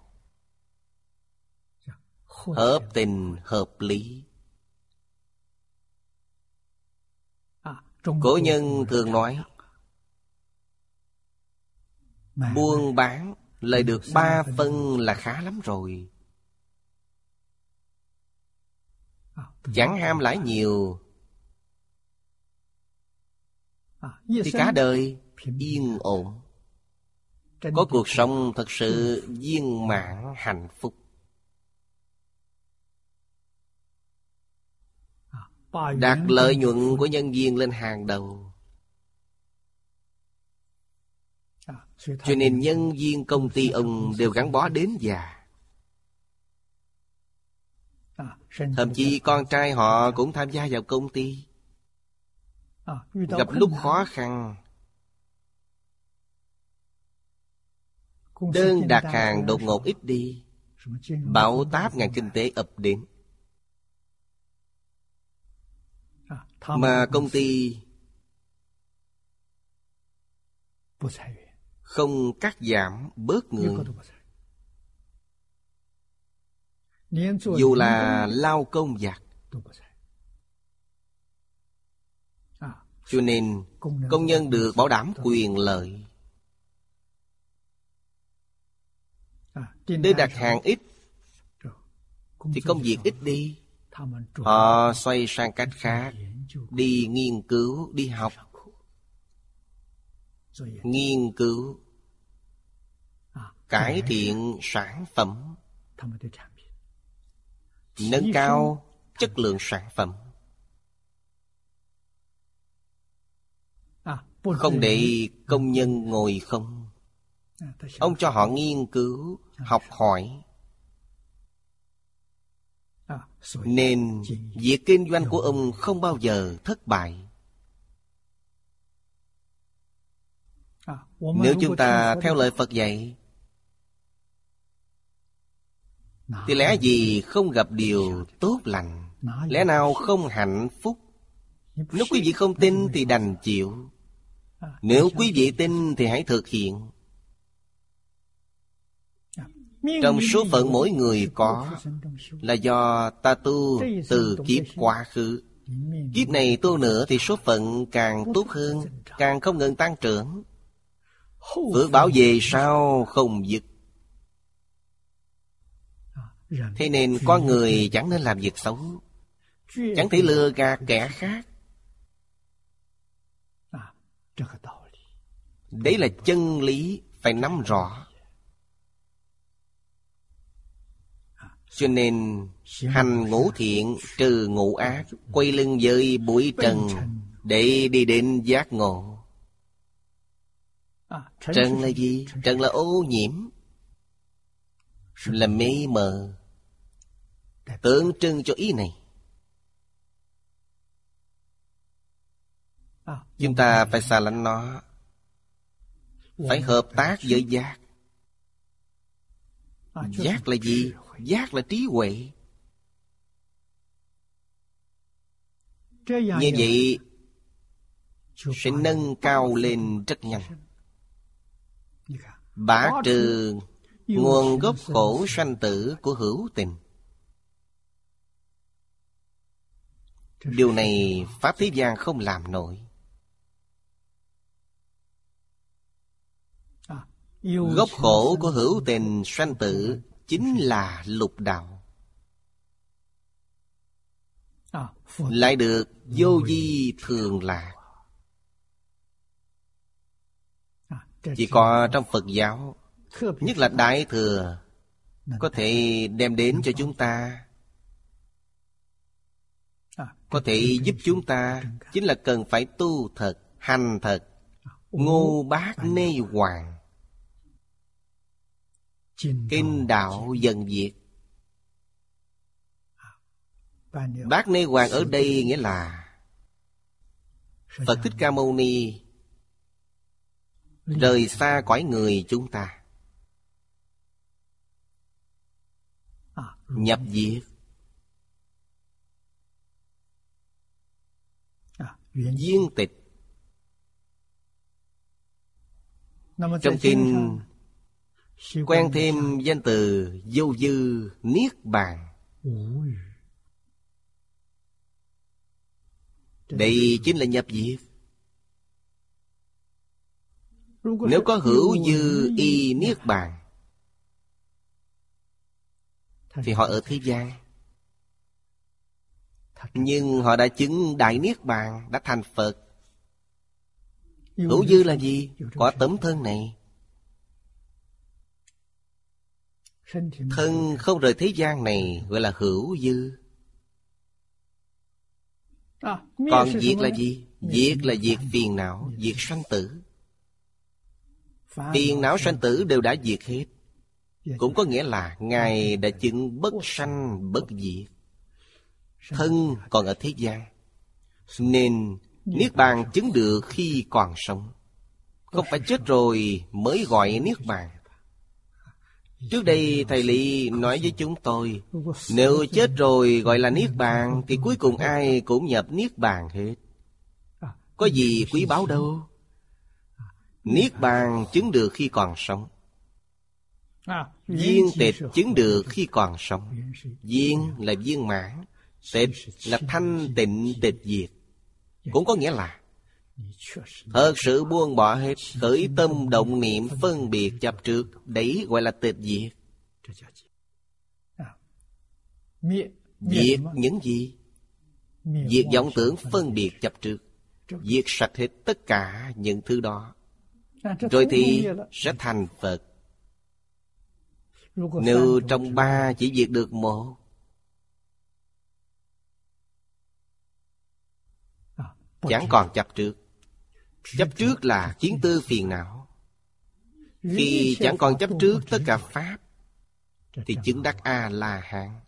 hợp tình hợp lý. Cổ nhân thường nói, buôn bán lời được 3 phân là khá lắm rồi. Chẳng ham lãi nhiều thì cả đời yên ổn, có cuộc sống thật sự viên mãn hạnh phúc. Đặt lợi nhuận của nhân viên lên hàng đầu. Cho nên nhân viên công ty ông đều gắn bó đến già. Thậm chí con trai họ cũng tham gia vào công ty. Gặp lúc khó khăn, đơn đặt hàng đột ngột ít đi, bão táp ngành kinh tế ập đến, mà công ty không cắt giảm bớt người. Dù là lao công giặc, Cho nên công nhân được bảo đảm quyền lợi. Để đặt hàng ít thì công việc ít đi. Họ xoay sang cách khác, đi nghiên cứu, đi học. Nghiên cứu cải thiện sản phẩm, nâng cao chất lượng sản phẩm. Không để công nhân ngồi không. Ông cho họ nghiên cứu, học hỏi. Nên việc kinh doanh của ông không bao giờ thất bại. Nếu chúng ta theo lời Phật dạy thì lẽ gì không gặp điều tốt lành, lẽ nào không hạnh phúc. Nếu quý vị không tin thì đành chịu. Nếu quý vị tin thì hãy thực hiện. Trong số phận mỗi người có là do ta tu từ kiếp quá khứ. Kiếp này tu nữa thì số phận càng tốt hơn, càng không ngừng tăng trưởng. Phước báo về sau không dứt. Thế nên con người chẳng nên làm việc xấu, chẳng thể lừa gạt kẻ khác. Đấy là chân lý phải nắm rõ. Cho nên hành ngũ thiện, trừ ngũ ác, quay lưng với bụi trần để đi đến giác ngộ. Trần là gì? Trần là ô nhiễm, là mê mờ, tượng trưng cho ý này. Chúng ta phải xa lánh nó, phải hợp tác với giác. Giác là gì? Giác là trí huệ. Như vậy sẽ nâng cao lên rất nhanh, bả trừ nguồn gốc khổ sanh tử của hữu tình. Điều này pháp thế gian không làm nổi. Gốc khổ của hữu tình sanh tử chính là lục đạo. Lại được vô vi thường lạc. Chỉ có trong Phật giáo, nhất là Đại Thừa, có thể đem đến cho chúng ta, có thể giúp chúng ta. Chính là cần phải tu thật, hành thật. Ngô Bát Nê Hoàng, kinh đạo dần diệt. Bát Nê Hoàng ở đây nghĩa là Phật Thích Ca Mâu Ni rời xa cõi người chúng ta, nhập diệt. Viên tịch. Trong kinh quen thêm danh từ vô dư niết bàn. Đây chính là nhập diệt. Nếu có hữu dư y niết bàn thì họ ở thế gian, nhưng họ đã chứng đại niết bàn, đã thành Phật. Hữu dư là gì? Có tấm thân này, thân không rời thế gian này, gọi là hữu dư. Còn diệt là gì? Diệt là diệt phiền não, diệt sanh tử. Phiền não sanh tử đều đã diệt hết. Cũng có nghĩa là Ngài đã chứng bất sanh bất diệt. Thân còn ở thế gian, nên niết bàn chứng được khi còn sống, không phải chết rồi mới gọi niết bàn. Trước đây Thầy Lý nói với chúng tôi, nếu chết rồi gọi là niết bàn thì cuối cùng ai cũng nhập niết bàn hết. Có gì quý báu đâu. Niết bàn chứng được khi còn sống. Viên tịch chứng được khi còn sống. Viên là viên mãn, tịch là thanh tịnh tịch diệt. Cũng có nghĩa là Thật sự buông bỏ hết, khởi tâm động niệm phân biệt chấp trước, đấy gọi là tịch diệt. Diệt những gì? Diệt vọng tưởng phân biệt chấp trước, diệt sạch hết tất cả những thứ đó, rồi thì sẽ thành Phật. Nếu trong ba chỉ diệt được một, chẳng còn chấp trước. Chấp trước là kiến tư phiền não. Khi chẳng còn chấp trước tất cả Pháp, thì chứng đắc A-la-hán.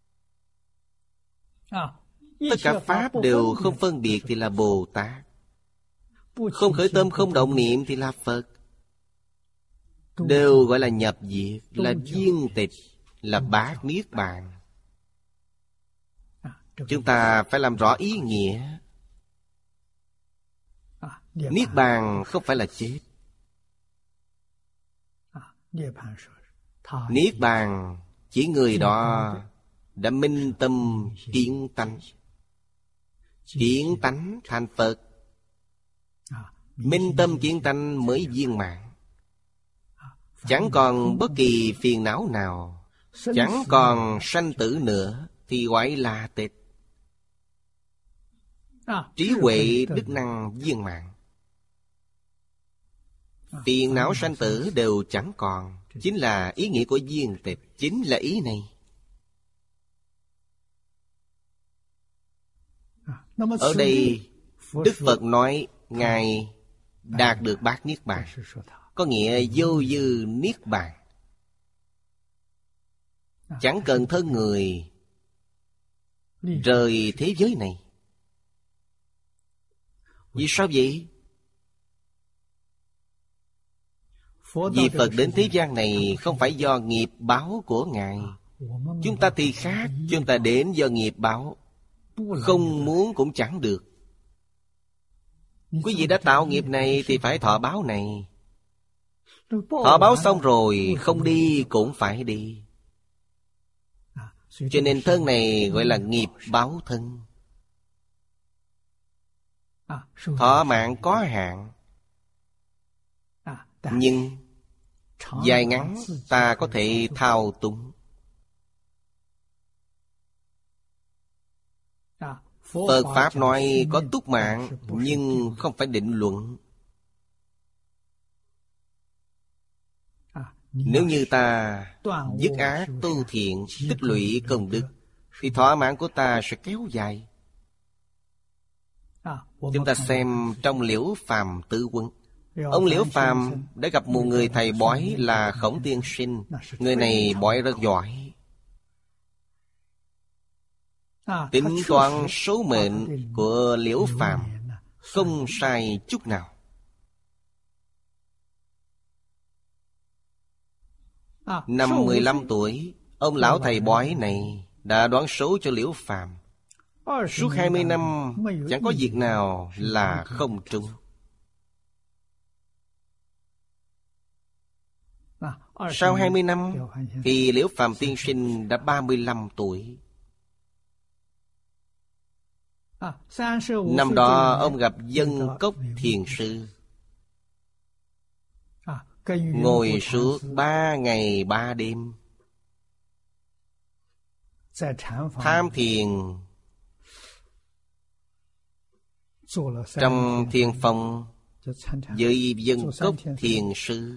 Tất cả Pháp đều không phân biệt thì là Bồ Tát. Không khởi tâm không động niệm thì là Phật. Đều gọi là nhập diệt, là viên tịch, là bát niết bàn. Chúng ta phải làm rõ ý nghĩa. Niết bàn không phải là chết. Niết bàn chỉ người đó đã minh tâm kiến tánh. Kiến tánh thành Phật. Minh tâm kiến tánh mới viên mãn. Chẳng còn bất kỳ phiền não nào, chẳng còn sanh tử nữa, thì gọi là tịch. Trí huệ đức năng viên mãn. Phiền não sanh tử đều chẳng còn. Chính là ý nghĩa của viên tịch. Chính là ý này. Ở đây Đức Phật nói Ngài đạt được bát niết bàn, có nghĩa vô dư niết bàn. Chẳng cần thân người, rời thế giới này. Vì sao vậy? Vì Phật đến thế gian này không phải do nghiệp báo của Ngài. Chúng ta thì khác. Chúng ta đến do nghiệp báo, không muốn cũng chẳng được. Quý vị đã tạo nghiệp này thì phải thọ báo này. Thọ báo xong rồi, không đi cũng phải đi. Cho nên thân này gọi là nghiệp báo thân. Thọ mạng có hạn, nhưng dài ngắn ta có thể thao túng. Phật Pháp nói có túc mạng, nhưng không phải định luận. Nếu như ta dứt ác tu thiện, tích lũy công đức, thì thọ mạng của ta sẽ kéo dài. Chúng ta xem trong Liễu Phàm Tứ Quân. Ông Liễu Phàm đã gặp một người thầy bói là Khổng Tiên Sinh. Người này bói rất giỏi, tính toán số mệnh của Liễu Phàm không sai chút nào. Năm 15 tuổi, ông lão thầy bói này đã đoán số cho Liễu Phàm. Suốt 20 năm chẳng có việc nào là không trúng. Sau 20 năm thì Liễu Phàm tiên sinh đã 35 tuổi. Năm đó ông gặp Dân Cốc Thiền Sư, ngồi suốt 3 ngày 3 đêm tham thiền trong thiền phòng với Dân Cốc Thiền Sư.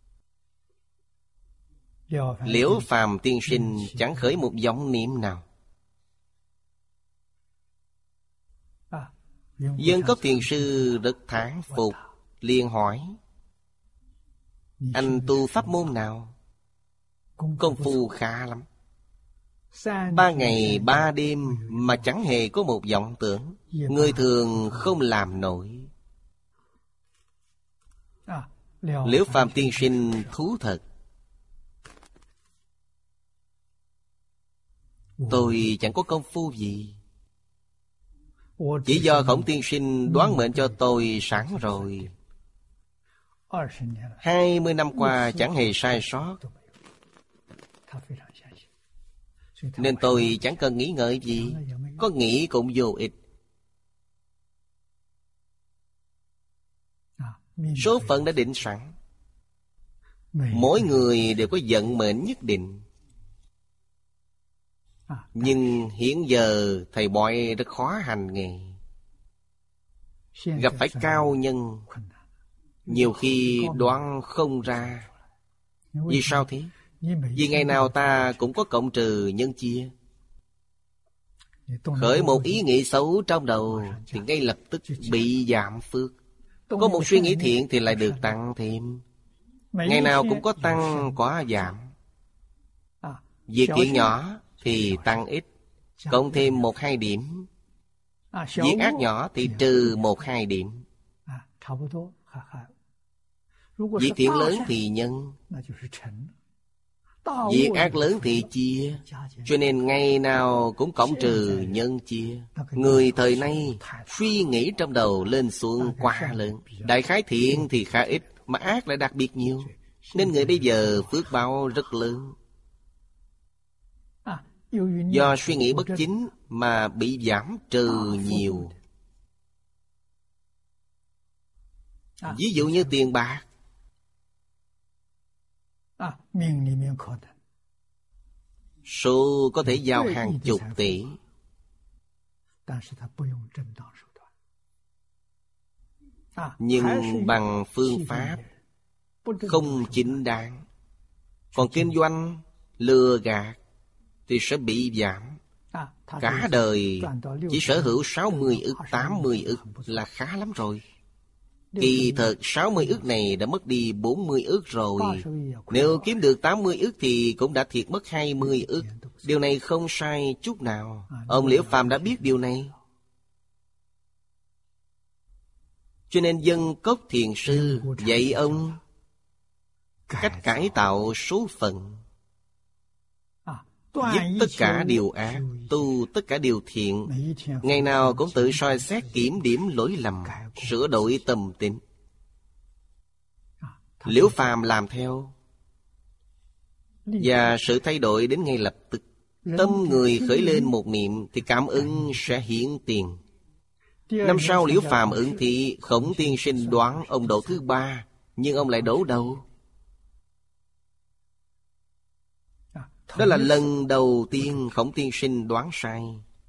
Liễu Phàm tiên sinh chẳng khởi một vọng niệm nào. Dân Cốc Thiền Sư rất thán phục, liền hỏi: anh tu pháp môn nào? Công phu khá lắm. 3 ngày 3 đêm mà chẳng hề có một vọng tưởng, người thường không làm nổi. Liễu Phàm tiên sinh thú thật: tôi chẳng có công phu gì, chỉ do Khổng tiên sinh đoán mệnh cho tôi sẵn rồi. 20 năm qua chẳng hề sai sót, nên tôi chẳng cần nghĩ ngợi gì. Có nghĩ cũng vô ích. Số phận đã định sẵn. Mỗi người đều có vận mệnh nhất định. Nhưng hiện giờ thầy bói rất khó hành nghề. Gặp phải cao nhân, nhiều khi đoán không ra. Vì sao thế? Vì ngày nào ta cũng có cộng trừ nhân chia. Khởi một ý nghĩ xấu trong đầu thì ngay lập tức bị giảm phước. Có một suy nghĩ thiện thì lại được tăng thêm. Ngày nào cũng có tăng có giảm. Việc thiện nhỏ thì tăng ít, cộng thêm 1-2 điểm. Việc ác nhỏ thì trừ 1-2 điểm. Việc thiện lớn thì nhân, việc ác lớn thì chia. Cho nên ngày nào cũng cộng trừ nhân chia. Người thời nay suy nghĩ trong đầu lên xuống quá lớn. Đại khái thiện thì khá ít, mà ác lại đặc biệt nhiều. Nên người bây giờ phước báo rất lớn. Do suy nghĩ bất chính mà bị giảm trừ nhiều. Ví dụ như tiền bạc, số có thể giao hàng chục tỷ, nhưng bằng phương pháp không chính đáng. Còn kinh doanh lừa gạt thì sẽ bị giảm. Cả đời chỉ sở hữu 60 ức, 80 ức là khá lắm rồi. Kỳ thật 60 ức này đã mất đi 40 ức rồi. Nếu kiếm được 80 ức thì cũng đã thiệt mất 20 ức. Điều này không sai chút nào. Ông Liễu Phàm đã biết điều này. Cho nên Dân Cốc Thiền Sư dạy ông cách cải tạo số phận. Dứt tất cả điều ác, tu tất cả điều thiện. Ngày nào cũng tự soi xét kiểm điểm lỗi lầm, sửa đổi tâm tính. Liễu Phàm làm theo, và sự thay đổi đến ngay lập tức. Tâm người khởi lên một niệm thì cảm ứng sẽ hiển tiền. Năm sau Liễu Phàm ứng thị, Khổng tiên sinh đoán ông đổ thứ 3, nhưng ông lại đổ đầu. Đó là lần đầu tiên Khổng tiên sinh đoán sai.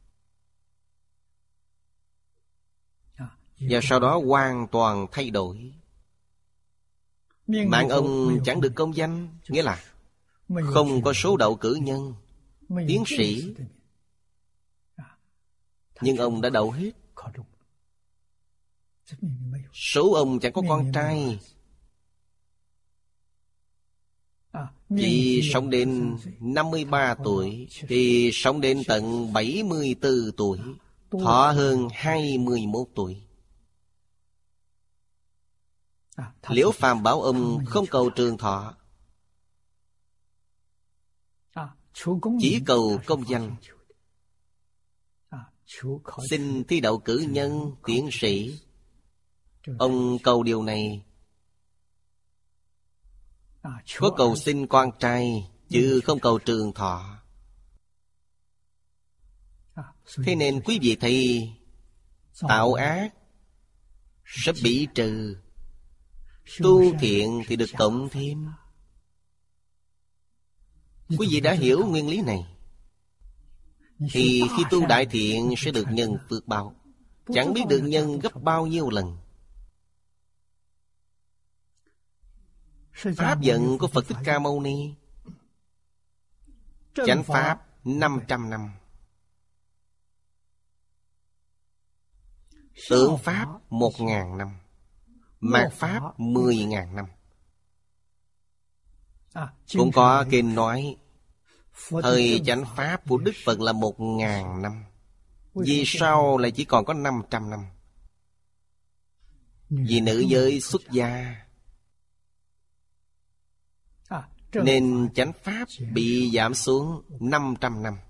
Và sau đó hoàn toàn thay đổi. Mạng ông chẳng được công danh, nghĩa là không có số đậu cử nhân, tiến sĩ. Nhưng ông đã đậu hết. Số ông chẳng có con trai, chỉ sống đến 53 tuổi thì sống đến tận 74 tuổi, thọ hơn 21 tuổi. Liễu Phàm bảo ông không cầu trường thọ, chỉ cầu công danh. Xin thi đậu cử nhân, tiến sĩ. Ông cầu điều này. Có cầu xin con trai, chứ không cầu trường thọ. Thế nên quý vị thấy, tạo ác sẽ bị trừ, tu thiện thì được cộng thêm. Quý vị đã hiểu nguyên lý này, thì khi tu đại thiện sẽ được nhân phước báo. Chẳng biết được nhân gấp bao nhiêu lần. Pháp vận của Phật Thích Ca Mâu Ni, chánh pháp 500 năm, tượng pháp 1000 năm, mạt pháp 10.000 năm. Cũng có kinh nói thời chánh pháp của Đức Phật là 1000 năm. Vì sao lại chỉ còn có 500 năm? Vì nữ giới xuất gia, nên chánh pháp bị giảm xuống 500 năm.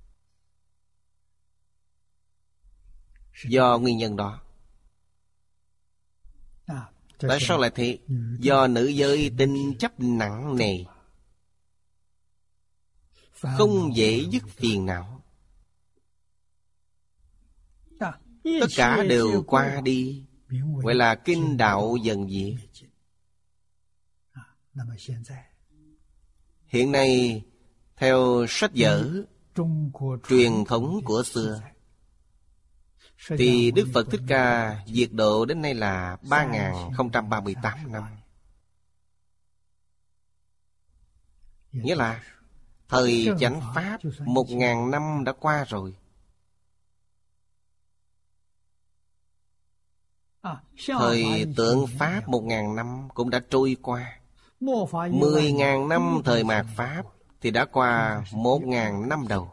Do nguyên nhân đó. Tại sao lại thế? Do nữ giới tinh chấp nặng nề, không dễ dứt phiền não. Tất cả đều qua đi, gọi là kinh đạo dần diệt. Hiện nay theo sách vở truyền thống của xưa thì Đức Phật Thích Ca diệt độ đến nay là 3038 năm. Nghĩa là thời chánh pháp 1000 năm đã qua rồi. Thời tượng pháp 1000 năm cũng đã trôi qua. 10.000 năm thời mạt pháp thì đã qua 1000 năm đầu,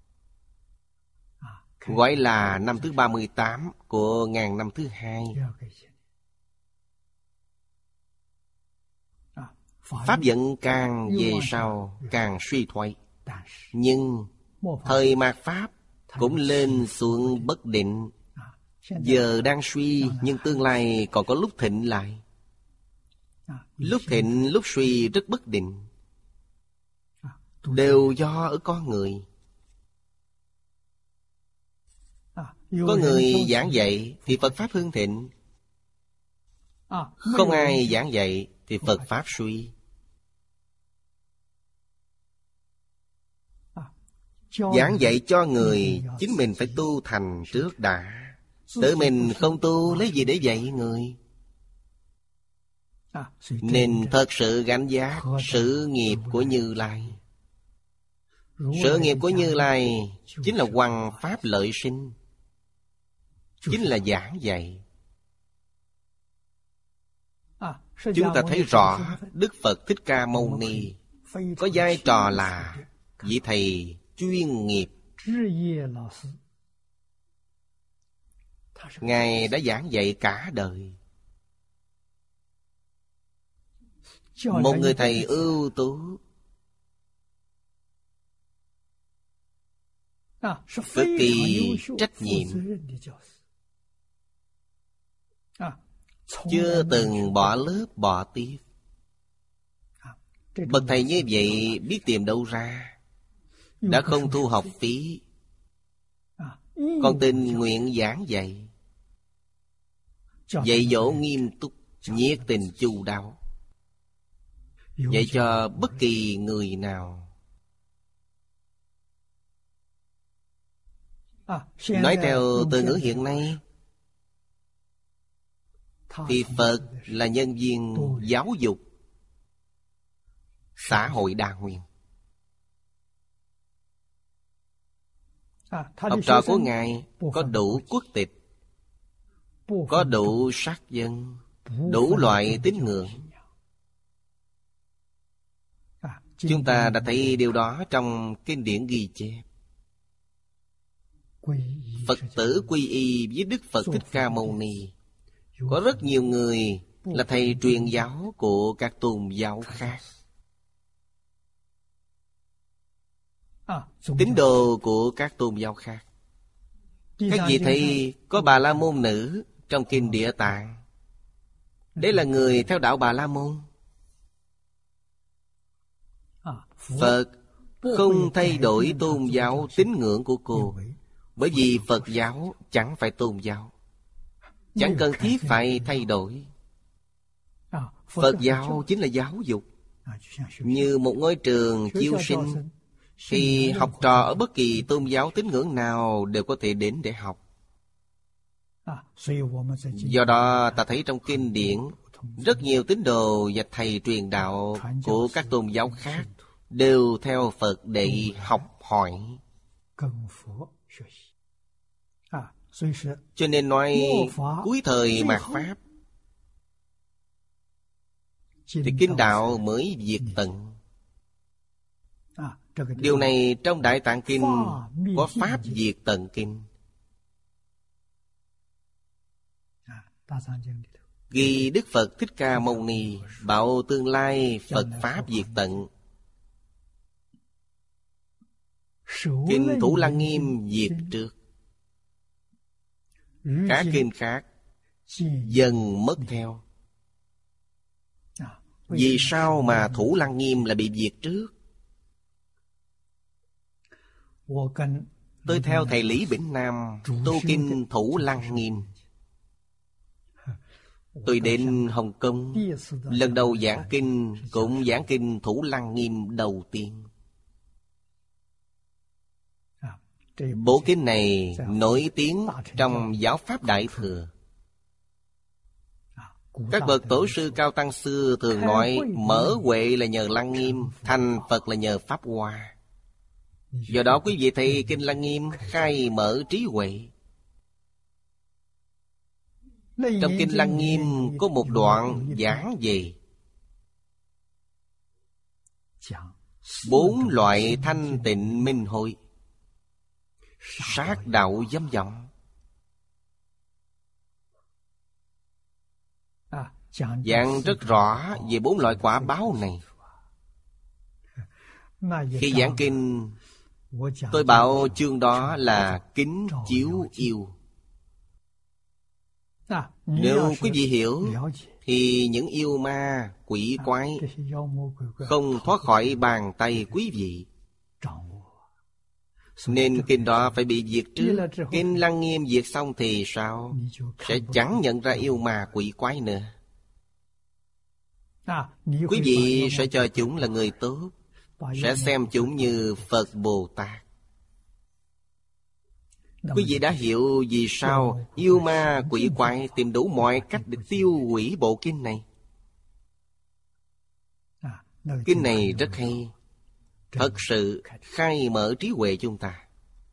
gọi là năm thứ 38 của ngàn năm thứ hai. Pháp vận càng về sau càng suy thoái. Nhưng thời mạt pháp cũng lên xuống bất định. Giờ đang suy nhưng tương lai còn có lúc thịnh lại. Lúc thịnh lúc suy rất bất định. Đều do ở con người. Có người giảng dạy thì Phật Pháp hưng thịnh. Không ai giảng dạy thì Phật Pháp suy. Giảng dạy cho người, chính mình phải tu thành trước đã. Tự mình không tu lấy gì để dạy người. Nên thật sự gánh giác sự nghiệp của Như Lai. Sự nghiệp của Như Lai chính là hoằng pháp lợi sinh, chính là giảng dạy. Chúng ta thấy rõ Đức Phật Thích Ca Mâu Ni có vai trò là vị thầy chuyên nghiệp. Ngài đã giảng dạy cả đời. Một người thầy ưu tú, cực kỳ trách nhiệm, chưa từng bỏ lớp bỏ tiết. Bậc thầy như vậy biết tìm đâu ra, đã không thu học phí, còn tình nguyện giảng dạy. Dạy dỗ nghiêm túc, nhiệt tình chu đáo, dạy cho bất kỳ người nào. Nói theo từ ngữ hiện nay thì Phật là nhân viên giáo dục xã hội đa nguyên. Học trò của Ngài có đủ quốc tịch, có đủ sắc dân, đủ loại tín ngưỡng. Chúng ta đã thấy điều đó trong kinh điển ghi chép. Phật tử quy y với Đức Phật Thích Ca Mâu Ni. Có rất nhiều người là thầy truyền giáo của các tôn giáo khác. Tín đồ của các tôn giáo khác. Các vị thấy có Bà La Môn nữ trong kinh Địa Tạng. Đấy là người theo đạo Bà La Môn. Phật không thay đổi tôn giáo tín ngưỡng của cô, bởi vì Phật giáo chẳng phải tôn giáo, chẳng cần thiết phải thay đổi. Phật giáo chính là giáo dục. Như một ngôi trường chiêu sinh, thì học trò ở bất kỳ tôn giáo tín ngưỡng nào đều có thể đến để học. Do đó ta thấy trong kinh điển rất nhiều tín đồ và thầy truyền đạo của các tôn giáo khác đều theo Phật để học hỏi. Cho nên nói cuối thời mạt Pháp thì kinh đạo mới diệt tận. Điều này trong Đại Tạng Kinh có pháp diệt tận kinh. Ghi Đức Phật Thích Ca Mâu Ni bảo tương lai Phật pháp diệt tận. Kinh Thủ Lăng Nghiêm diệt trước. Các kinh khác dần mất theo. Vì sao mà Thủ Lăng Nghiêm là bị diệt trước? Tôi theo thầy Lý Bỉnh Nam tu kinh Thủ Lăng Nghiêm. Tôi đến Hồng Kông, lần đầu giảng kinh cũng giảng kinh Thủ Lăng Nghiêm đầu tiên. Bộ kinh này nổi tiếng trong giáo pháp Đại Thừa. Các bậc tổ sư cao tăng xưa thường nói mở huệ là nhờ Lăng Nghiêm, thành Phật là nhờ Pháp Hoa. Do đó quý vị thấy kinh Lăng Nghiêm khai mở trí huệ. Trong kinh Lăng Nghiêm có một đoạn giảng về 4 loại thanh tịnh minh hội: sát đạo dâm vọng. Giảng rất rõ về 4 loại quả báo này. Khi giảng kinh, tôi bảo chương đó là kính chiếu yêu. Nếu quý vị hiểu thì những yêu ma, quỷ quái không thoát khỏi bàn tay quý vị. Nên kinh đó phải bị diệt trước. Kinh Lăng Nghiêm diệt xong thì sao? Sẽ chẳng nhận ra yêu ma quỷ quái nữa. Quý vị sẽ cho chúng là người tốt, sẽ xem chúng như Phật Bồ Tát. Quý vị đã hiểu vì sao yêu ma quỷ quái tìm đủ mọi cách để tiêu hủy bộ kinh này. Kinh này rất hay, thật sự khai mở trí huệ chúng ta.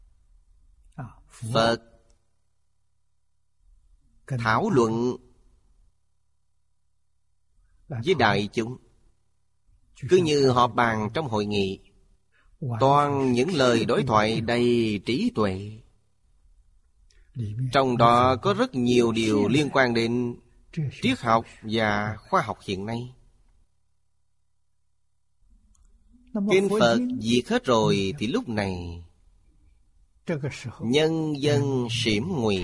Phật thảo luận với đại chúng cứ như họp bàn trong hội nghị, toàn những lời đối thoại đầy trí tuệ. Trong đó có rất nhiều điều liên quan đến triết học và khoa học hiện nay. Kinh Phật diệt hết rồi thì lúc này nhân dân xiểm ngụy.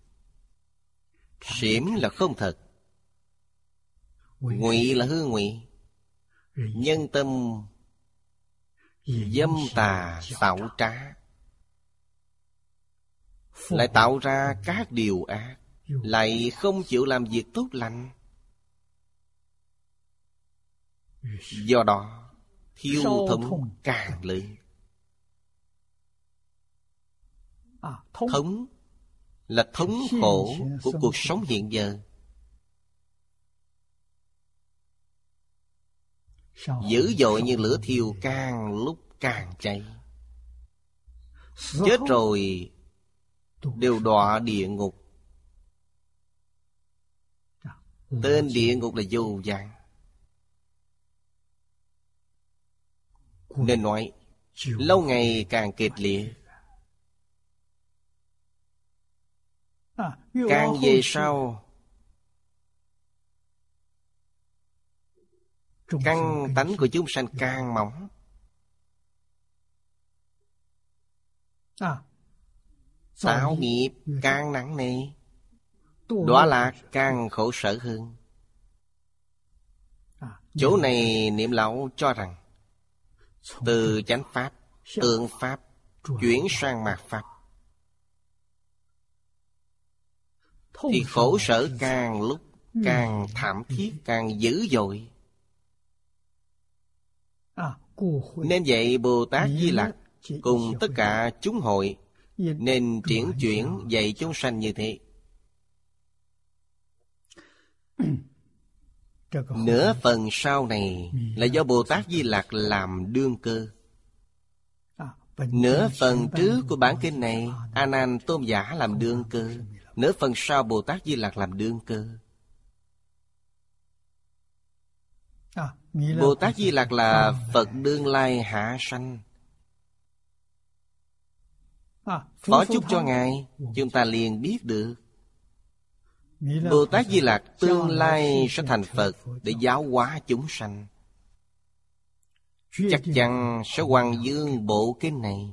Xiểm là không thật, ngụy là hư ngụy. Nhân tâm dâm tà xảo trá, lại tạo ra các điều ác, lại không chịu làm việc tốt lành. Do đó thiêu thống càng lớn. Thống là thống khổ của cuộc sống hiện giờ. Dữ dội như lửa thiêu, càng lúc càng cháy. Chết rồi đều đọa địa ngục. Tên địa ngục là vô vàn. Nên nói lâu ngày càng kịch liệt. Càng về sau, căn tánh của chúng sanh càng mỏng. Tạo nghiệp càng nặng nề, đọa lạc càng khổ sở hơn. Chỗ này Niệm Lão cho rằng từ chánh pháp, tượng pháp chuyển sang mạt pháp thì khổ sở càng lúc càng thảm thiết, càng dữ dội. Nên vậy Bồ Tát Di Lặc cùng tất cả chúng hội nên triển chuyển dạy chúng sanh như thế. Nửa phần sau này là do Bồ Tát Di Lặc làm đương cơ. Nửa phần trước của bản kinh này A Nan Tôn giả làm đương cơ. Nửa phần sau Bồ Tát Di Lặc làm đương cơ. Bồ Tát Di Lặc là Phật đương lai hạ sanh. Phó chúc cho Ngài, chúng ta liền biết được Bồ Tát Di Lặc tương lai sẽ thành Phật để giáo hóa chúng sanh. Chắc chắn sẽ hoằng dương bộ kinh này.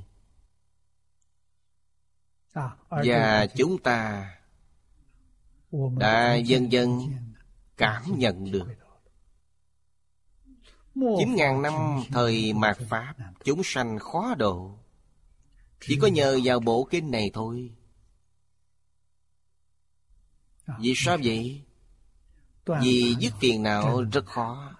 Và chúng ta đã dần dần cảm nhận được 9.000 năm thời mạt Pháp, chúng sanh khó độ, chỉ có nhờ vào bộ kinh này thôi. Vì sao vậy? Vì dứt phiền não rất khó.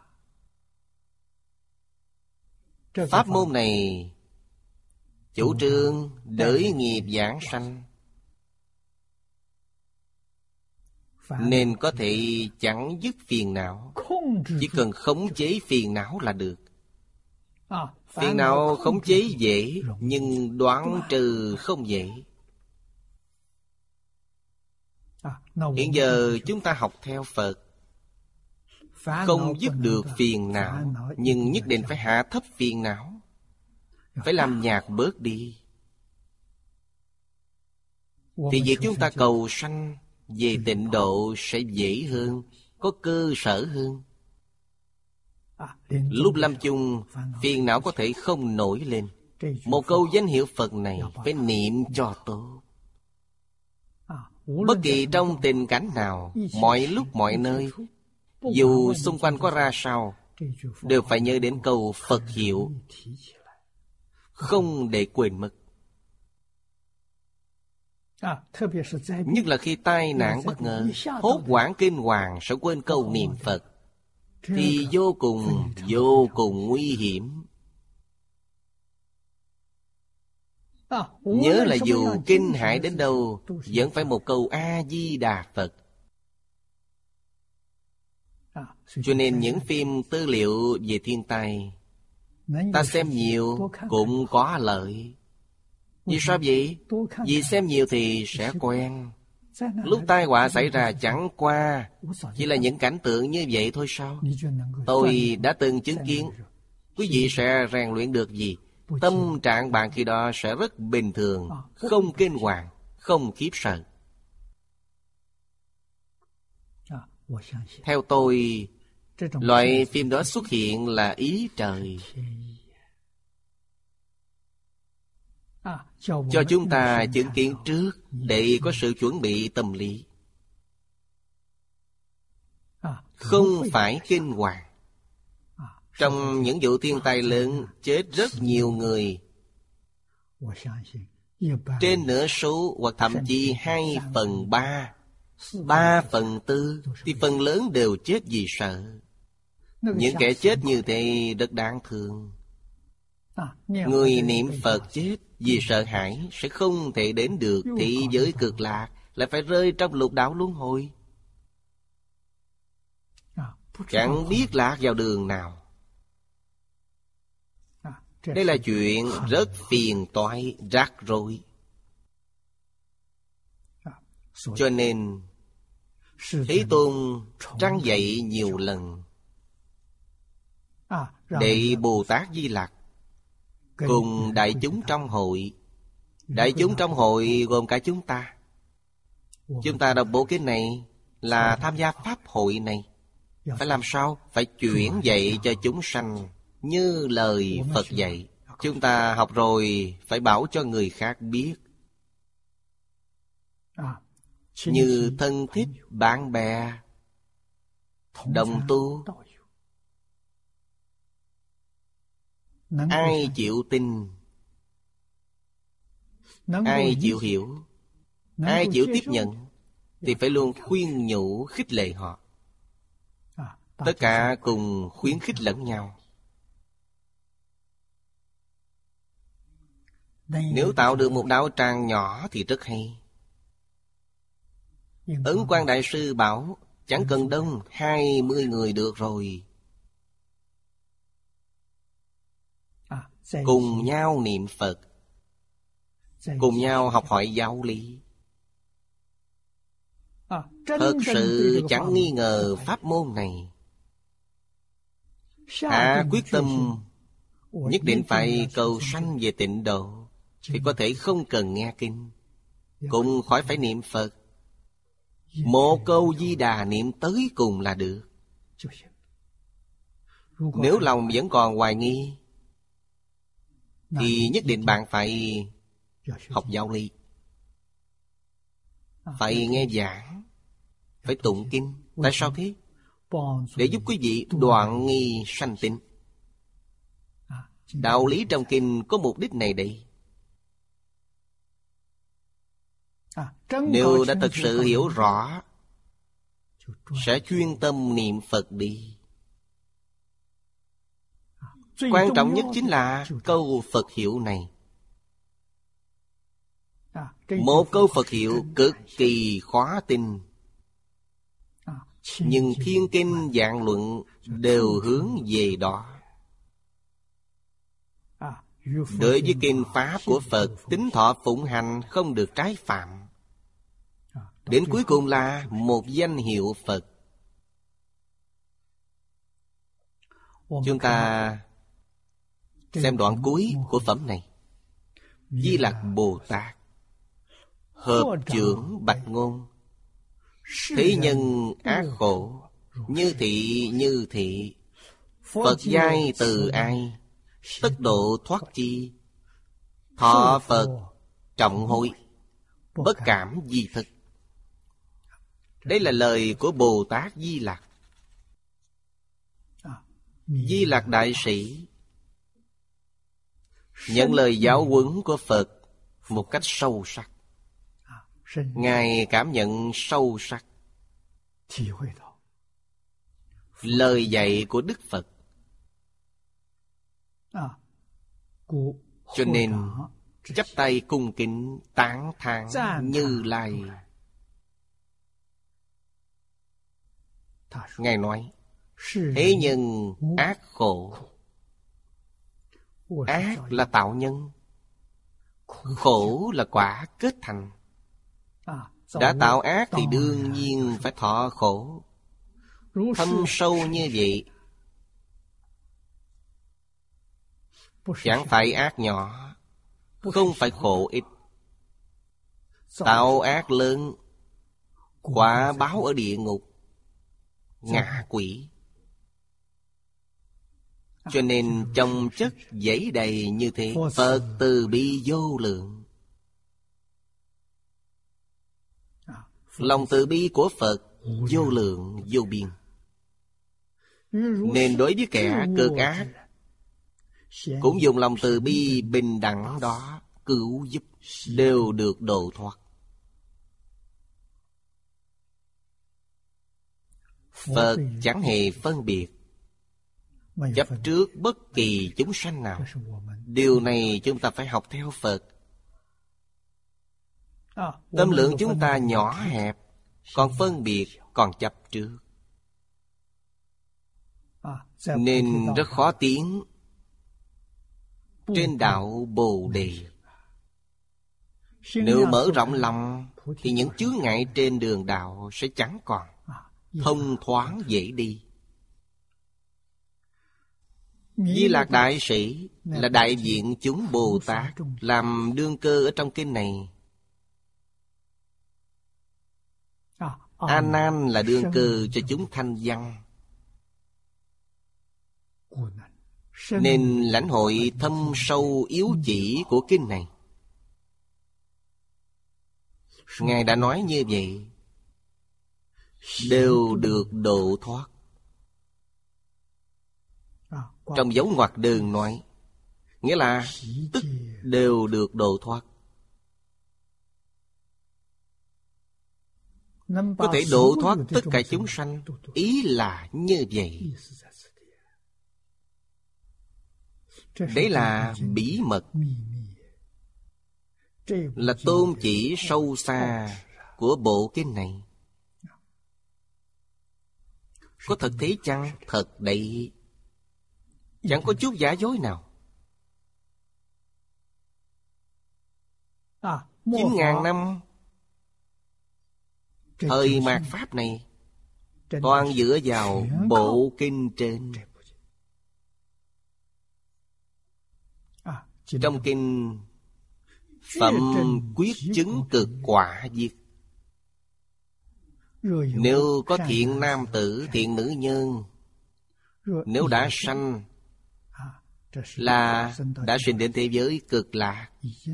Pháp môn này chủ trương đới nghiệp giảng sanh, nên có thể chẳng dứt phiền não. Chỉ cần khống chế phiền não là được. Phiền não khống chế dễ, nhưng đoạn trừ không dễ. Hiện giờ chúng ta học theo Phật, không dứt được phiền não, nhưng nhất định phải hạ thấp phiền não, phải làm nhạt bớt đi. Thì việc chúng ta cầu sanh về tịnh độ sẽ dễ hơn, có cơ sở hơn. Lúc lâm chung, phiền não có thể không nổi lên. Một câu danh hiệu Phật này phải niệm cho tốt. Bất kỳ trong tình cảnh nào, mọi lúc mọi nơi, dù xung quanh có ra sao, đều phải nhớ đến câu Phật hiệu, không để quên mất. Nhất là khi tai nạn bất ngờ, hốt hoảng kinh hoàng sẽ quên câu niệm Phật, thì vô cùng nguy hiểm. Nhớ là dù kinh hãi đến đâu, vẫn phải một câu A-di-đà Phật. Cho nên những phim tư liệu về thiên tai, ta xem nhiều cũng có lợi. Vì sao vậy? Vì xem nhiều thì sẽ quen. Lúc tai họa xảy ra chẳng qua chỉ là những cảnh tượng như vậy thôi sao? Tôi đã từng chứng kiến. Quý vị sẽ rèn luyện được gì? Tâm trạng bạn khi đó sẽ rất bình thường, không kinh hoàng, không khiếp sợ. Theo tôi, loại phim đó xuất hiện là ý trời, cho chúng ta chứng kiến trước để có sự chuẩn bị tâm lý, không phải kinh hoàng. Trong những vụ thiên tai lớn chết rất nhiều người, trên nửa số hoặc thậm chí 2/3, 3/4, thì phần lớn đều chết vì sợ. Những kẻ chết như thế rất đáng thương. Người niệm Phật chết vì sợ hãi sẽ không thể đến được thế giới cực lạc, lại phải rơi trong lục đạo luân hồi, chẳng biết lạc vào đường nào. Đây là chuyện rất phiền toái, rắc rối. Cho nên Thế Tôn trăng dạy nhiều lần để Bồ Tát Di Lặc cùng đại chúng trong hội. Đại chúng trong hội gồm cả chúng ta. Chúng ta đọc bộ kinh này là tham gia pháp hội này. Phải làm sao? Phải chuyển dạy cho chúng sanh như lời Phật dạy. Chúng ta học rồi phải bảo cho người khác biết, như thân thích, bạn bè, đồng tu. Ai chịu tin, ai chịu hiểu, ai chịu tiếp nhận, thì phải luôn khuyên nhủ khích lệ họ. Tất cả cùng khuyến khích lẫn nhau. Nếu tạo được một đạo tràng nhỏ thì rất hay. Ấn Quang Đại Sư bảo chẳng cần đông, 20 người được rồi. Cùng nhau niệm Phật, cùng nhau học hỏi giáo lý. Thật sự chẳng nghi ngờ pháp môn này. Hạ quyết tâm nhất định phải cầu sanh về tịnh độ, thì có thể không cần nghe kinh, cũng khỏi phải niệm Phật. Một câu Di Đà niệm tới cùng là được. Nếu lòng vẫn còn hoài nghi, thì nhất định bạn phải học giáo lý, phải nghe giảng, phải tụng kinh. Tại sao thế? Để giúp quý vị đoạn nghi sanh tín. Đạo lý trong kinh có mục đích này đây. Nếu đã thực sự hiểu rõ, sẽ chuyên tâm niệm Phật đi. Quan trọng nhất chính là câu Phật hiệu này. Một câu Phật hiệu cực kỳ khó tin, nhưng thiên kinh vạn luận đều hướng về đó. Đối với kinh pháp của Phật, tín thọ phụng hành không được trái phạm. Đến cuối cùng là một danh hiệu Phật. Chúng ta xem đoạn cuối của phẩm này. Di Lặc Bồ Tát hợp trưởng bạch ngôn, thế nhân ác khổ, như thị như thị, Phật giai từ ai, tất độ thoát chi, thọ Phật trọng hội, bất cảm di thực. Đây là lời của Bồ Tát Di Lặc. Di Lặc Đại Sĩ nhận lời giáo huấn của Phật một cách sâu sắc. Ngài cảm nhận sâu sắc lời dạy của Đức Phật, cho nên chắp tay cung kính tán thán Như Lai. Ngài nói: thế nhân ác khổ. Ác là tạo nhân, khổ là quả kết thành. Đã tạo ác thì đương nhiên phải thọ khổ. Thâm sâu như vậy, chẳng phải ác nhỏ, không phải khổ ít. Tạo ác lớn, quả báo ở địa ngục, ngạ quỷ. Cho nên chồng chất dẫy đầy như thế. Phật từ bi vô lượng. Lòng từ bi của Phật vô lượng vô biên. Nên đối với kẻ cực ác cũng dùng lòng từ bi bình đẳng đó cứu giúp, đều được độ thoát. Phật chẳng hề phân biệt, chấp trước bất kỳ chúng sanh nào. Điều này chúng ta phải học theo Phật. Tâm lượng chúng ta nhỏ hẹp, còn phân biệt, còn chấp trước, nên rất khó tiến trên đạo Bồ Đề. Nếu mở rộng lòng thì những chướng ngại trên đường đạo sẽ chẳng còn, thông thoáng dễ đi. Di Lặc Đại Sĩ là đại diện chúng Bồ Tát, làm đương cơ ở trong kinh này. A Nan là đương cơ cho chúng thanh văn, nên lãnh hội thâm sâu yếu chỉ của kinh này. Ngài đã nói như vậy, đều được độ thoát. Trong dấu ngoặc đơn nói, nghĩa là tức đều được độ thoát. Có thể độ thoát tất cả chúng sanh, ý là như vậy. Đấy là bí mật, là tôn chỉ sâu xa của bộ kinh này. Có thật thế chăng? Thật đấy, chẳng có chút giả dối nào. 9.000 năm thời mạt Pháp này toàn dựa vào bộ kinh trên. Trong kinh Phẩm Quyết Chứng Cực Quả viết, nếu có thiện nam tử, thiện nữ nhân, nếu đã sanh là đã sinh đến thế giới cực lạc.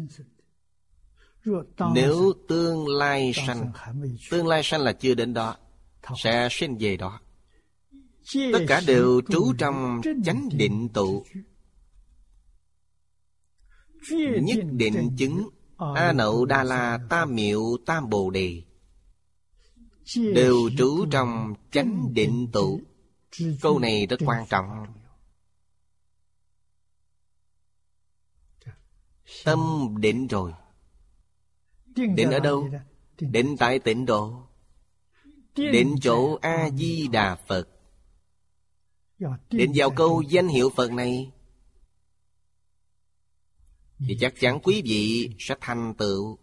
Nếu tương lai sanh là chưa đến đó, sẽ sinh về đó. Tất cả đều trú trong chánh định tụ, nhất định chứng A Nậu Đa La Tam Miệu Tam Bồ Đề. đều trú trong chánh định tụ. Câu này rất quan trọng. Tâm định rồi. Định ở đâu? Định tại tịnh độ. Định chỗ A-di-đà Phật. Định vào câu danh hiệu Phật này thì chắc chắn quý vị sẽ thành tựu,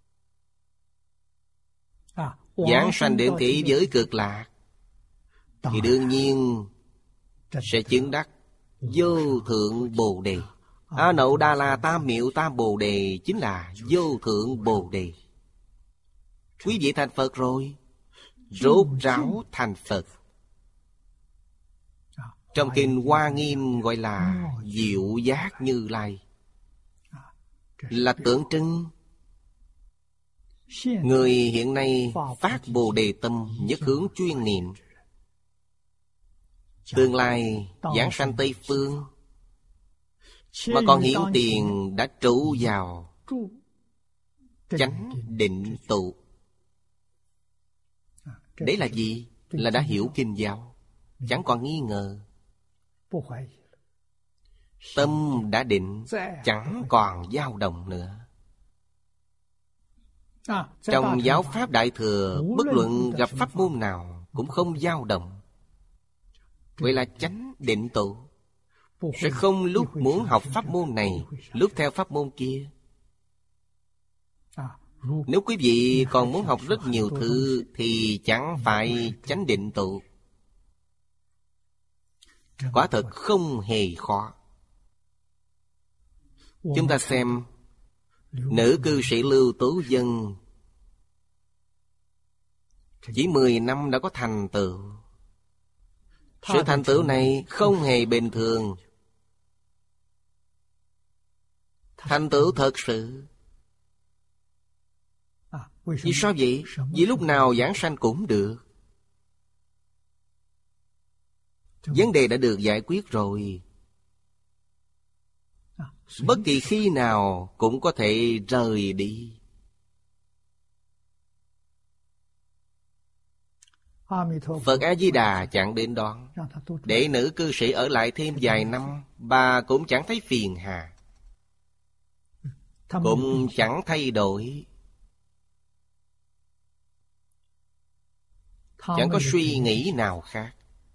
giảng sanh đến thế giới cực lạc. Thì đương nhiên sẽ chứng đắc vô thượng Bồ Đề. A Nậu Đà La Tam Miệu Tam Bồ Đề chính là vô thượng Bồ Đề. Quý vị thành Phật rồi, rốt ráo thành Phật. Trong kinh Hoa Nghiêm gọi là Diệu Giác Như Lai, là tượng trưng người hiện nay phát Bồ Đề tâm, nhất hướng chuyên niệm. Tương lai giảng sanh Tây Phương, mà còn hiện tiền đã trụ vào chánh định tụ. Đấy là gì? Là đã hiểu kinh giáo, chẳng còn nghi ngờ. Tâm đã định, chẳng còn dao động nữa. Trong giáo pháp Đại Thừa, bất luận gặp pháp môn nào cũng không dao động. Vậy là chánh định tụ. Sẽ không lúc muốn học pháp môn này, lúc theo pháp môn kia. Nếu quý vị còn muốn học rất nhiều thứ thì chẳng phải chánh định tụ. Quả thật không hề khó. Chúng ta xem nữ cư sĩ Lưu Tú Vân, chỉ 10 năm đã có thành tựu. Sự thành tựu này không hề bình thường. Thành tựu thật sự. Vì sao vậy? Vì lúc nào giảng sanh cũng được. Vấn đề đã được giải quyết rồi. Bất kỳ khi nào cũng có thể rời đi. Phật A-di-đà chẳng đến đón, để nữ cư sĩ ở lại thêm vài năm. Bà cũng chẳng thấy phiền hà, cũng chẳng thay đổi, chẳng có suy nghĩ nào khác.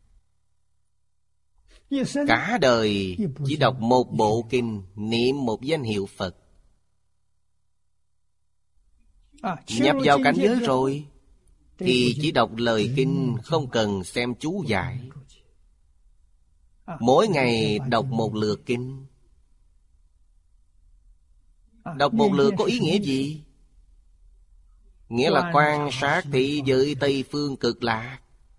Cả đời chỉ đọc một bộ kinh, niệm một danh hiệu Phật. Nhập vào cảnh giới rồi thì chỉ đọc lời kinh, không cần xem chú giải. Mỗi ngày đọc một lượt kinh. Đọc một lượt có ý nghĩa gì? Nghĩa là quan sát thị giới Tây Phương cực lạc,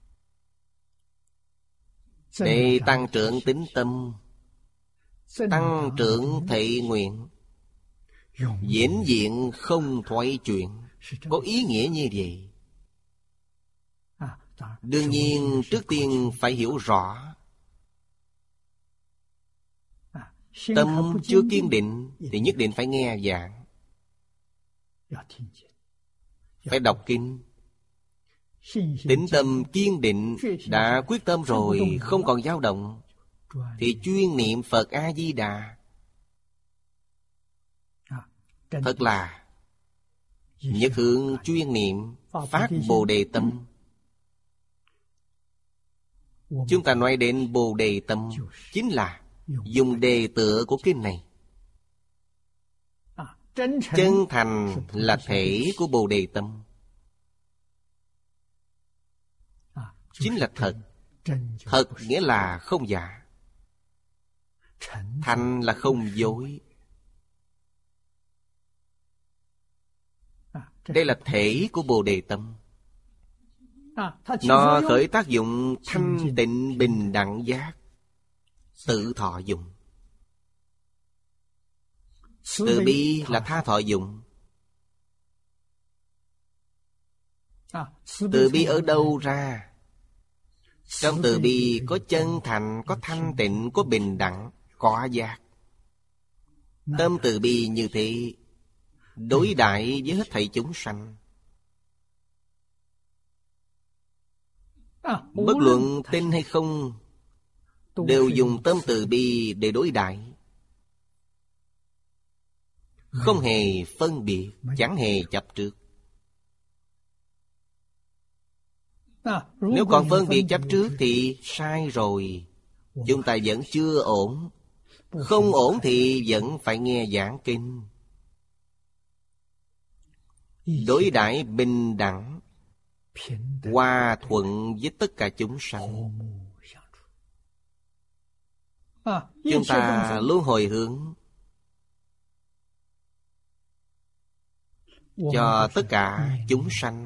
để tăng trưởng tín tâm, tăng trưởng thị nguyện, vĩnh viễn không thoái chuyển. Có ý nghĩa như vậy. Đương nhiên trước tiên phải hiểu rõ. Tâm chưa kiên định thì nhất định phải nghe giảng, phải đọc kinh. Tín tâm kiên định, đã quyết tâm rồi, không còn dao động, thì chuyên niệm Phật A-di-đà. Thật là nhất hướng chuyên niệm, phát Bồ Đề tâm. Chúng ta nói đến Bồ Đề tâm, chính là dùng đề tựa của kinh này. Chân thành là thể của Bồ Đề tâm, chính là thật. Thật nghĩa là không giả, thành là không dối. Đây là thể của Bồ Đề tâm. Nó khởi tác dụng thanh tịnh bình đẳng giác, tự thọ dụng. Từ bi là tha thọ dụng. Từ bi ở đâu ra? Trong từ bi có chân thành, có thanh tịnh, có bình đẳng, có giác. Tâm từ bi như thế đối đãi với hết thảy chúng sanh. Bất luận tin hay không, đều dùng tâm từ bi để đối đãi, không hề phân biệt, chẳng hề chấp trước. Nếu còn phân biệt chấp trước thì sai rồi. Chúng ta vẫn chưa ổn. Không ổn thì vẫn phải nghe giảng kinh. Đối đãi bình đẳng, hòa thuận với tất cả chúng sanh. Chúng ta luôn hồi hướng cho tất cả chúng sanh.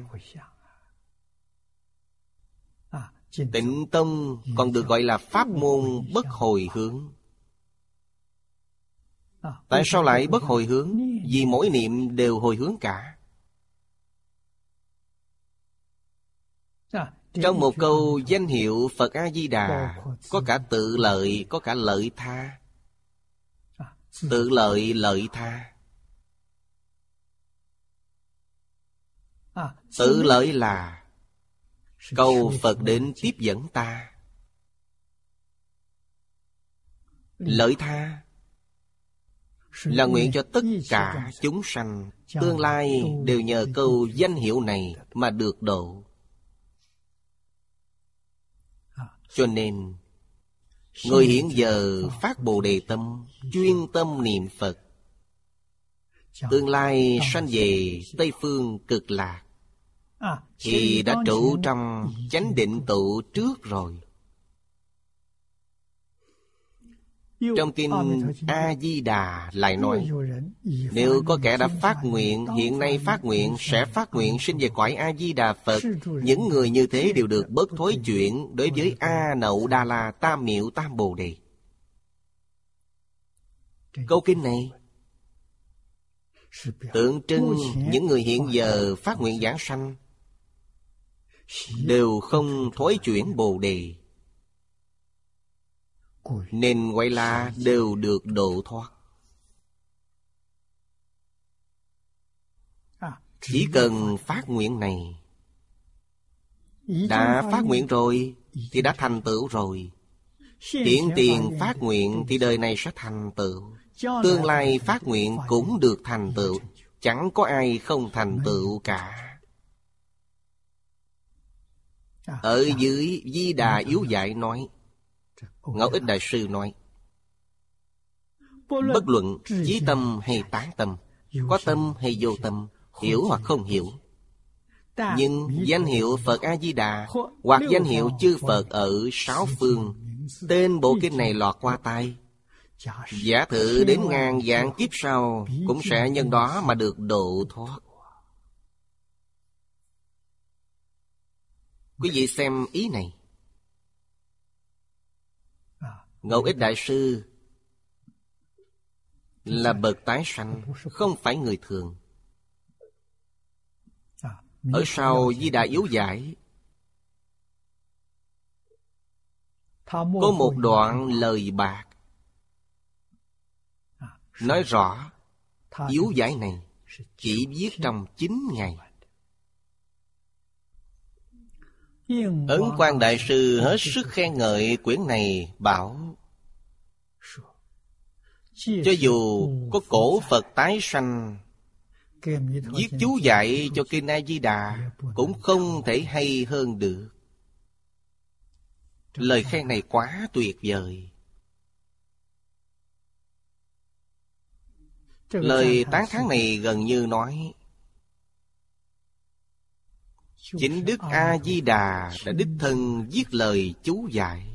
Tịnh tông còn được gọi là pháp môn bất hồi hướng. Tại sao lại bất hồi hướng? Vì mỗi niệm đều hồi hướng cả. Trong một câu danh hiệu Phật A-di-đà có cả tự lợi, có cả lợi tha. Tự lợi, lợi tha. Tự lợi là cầu Phật đến tiếp dẫn ta. Lợi tha là nguyện cho tất cả chúng sanh tương lai đều nhờ câu danh hiệu này mà được độ. Cho nên người hiện giờ phát Bồ Đề tâm, chuyên tâm niệm Phật, tương lai sanh về Tây Phương Cực Lạc thì đã trụ trong chánh định tụ trước rồi. Trong kinh A-di-đà lại nói, nếu có kẻ đã phát nguyện, hiện nay phát nguyện, sẽ phát nguyện sinh về cõi A-di-đà Phật, những người như thế đều được bất thối chuyển đối với A Nậu Đà La Tam Miệu Tam Bồ Đề. Câu kinh này tượng trưng những người hiện giờ phát nguyện giảng sanh đều không thối chuyển Bồ Đề, nên gọi là đều được độ thoát. Chỉ cần phát nguyện này, đã phát nguyện rồi thì đã thành tựu rồi. Hiện tiền phát nguyện thì đời này sẽ thành tựu, tương lai phát nguyện cũng được thành tựu. Chẳng có ai không thành tựu cả. Ở dưới Di Đà Yếu Giải nói, Ngẫu Ích Đại Sư nói, bất luận chí tâm hay tán tâm, có tâm hay vô tâm, hiểu hoặc không hiểu, nhưng danh hiệu Phật A-di-đà hoặc danh hiệu chư Phật ở sáu phương, tên bộ kinh này lọt qua tai, giả thử đến ngàn vạn kiếp sau cũng sẽ nhân đó mà được độ thoát. Quý vị xem ý này. Ngẫu Ích Đại Sư là bậc tái sanh, không phải người thường. Ở sau Di Đà Yếu Giải có một đoạn lời bạc nói rõ Yếu Giải này chỉ viết trong 9 ngày. Ấn Quang Đại Sư hết sức khen ngợi quyển này, bảo cho dù có cổ Phật tái sanh viết chú dạy cho kinh A-di-đà cũng không thể hay hơn được. Lời khen này quá tuyệt vời. Lời tán thán này gần như nói chính Đức A-di-đà đã đích thân viết lời chú dạy.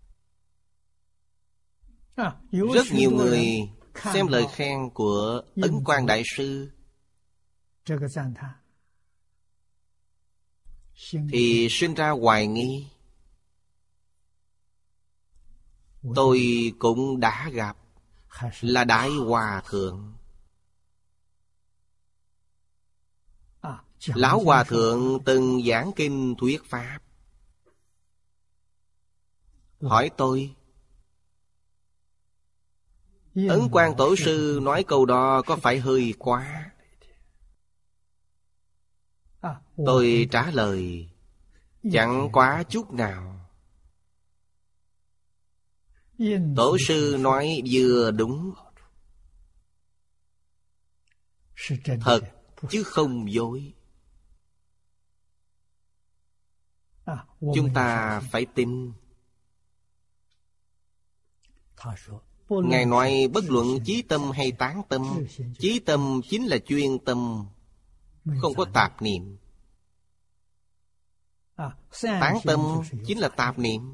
Rất nhiều người xem lời khen của Ấn Quang Đại Sư thì sinh ra hoài nghi. Tôi cũng đã gặp là Đại Hòa Thượng. Lão Hòa Thượng từng giảng kinh thuyết pháp. Hỏi tôi, Ấn Quang Tổ Sư nói câu đó có phải hơi quá? Tôi trả lời, chẳng quá chút nào. Tổ sư nói vừa đúng, thật chứ không dối. Chúng ta phải tin. Ngài nói bất luận chí tâm hay tán tâm, chí tâm chính là chuyên tâm, không có tạp niệm. Tán tâm chính là tạp niệm.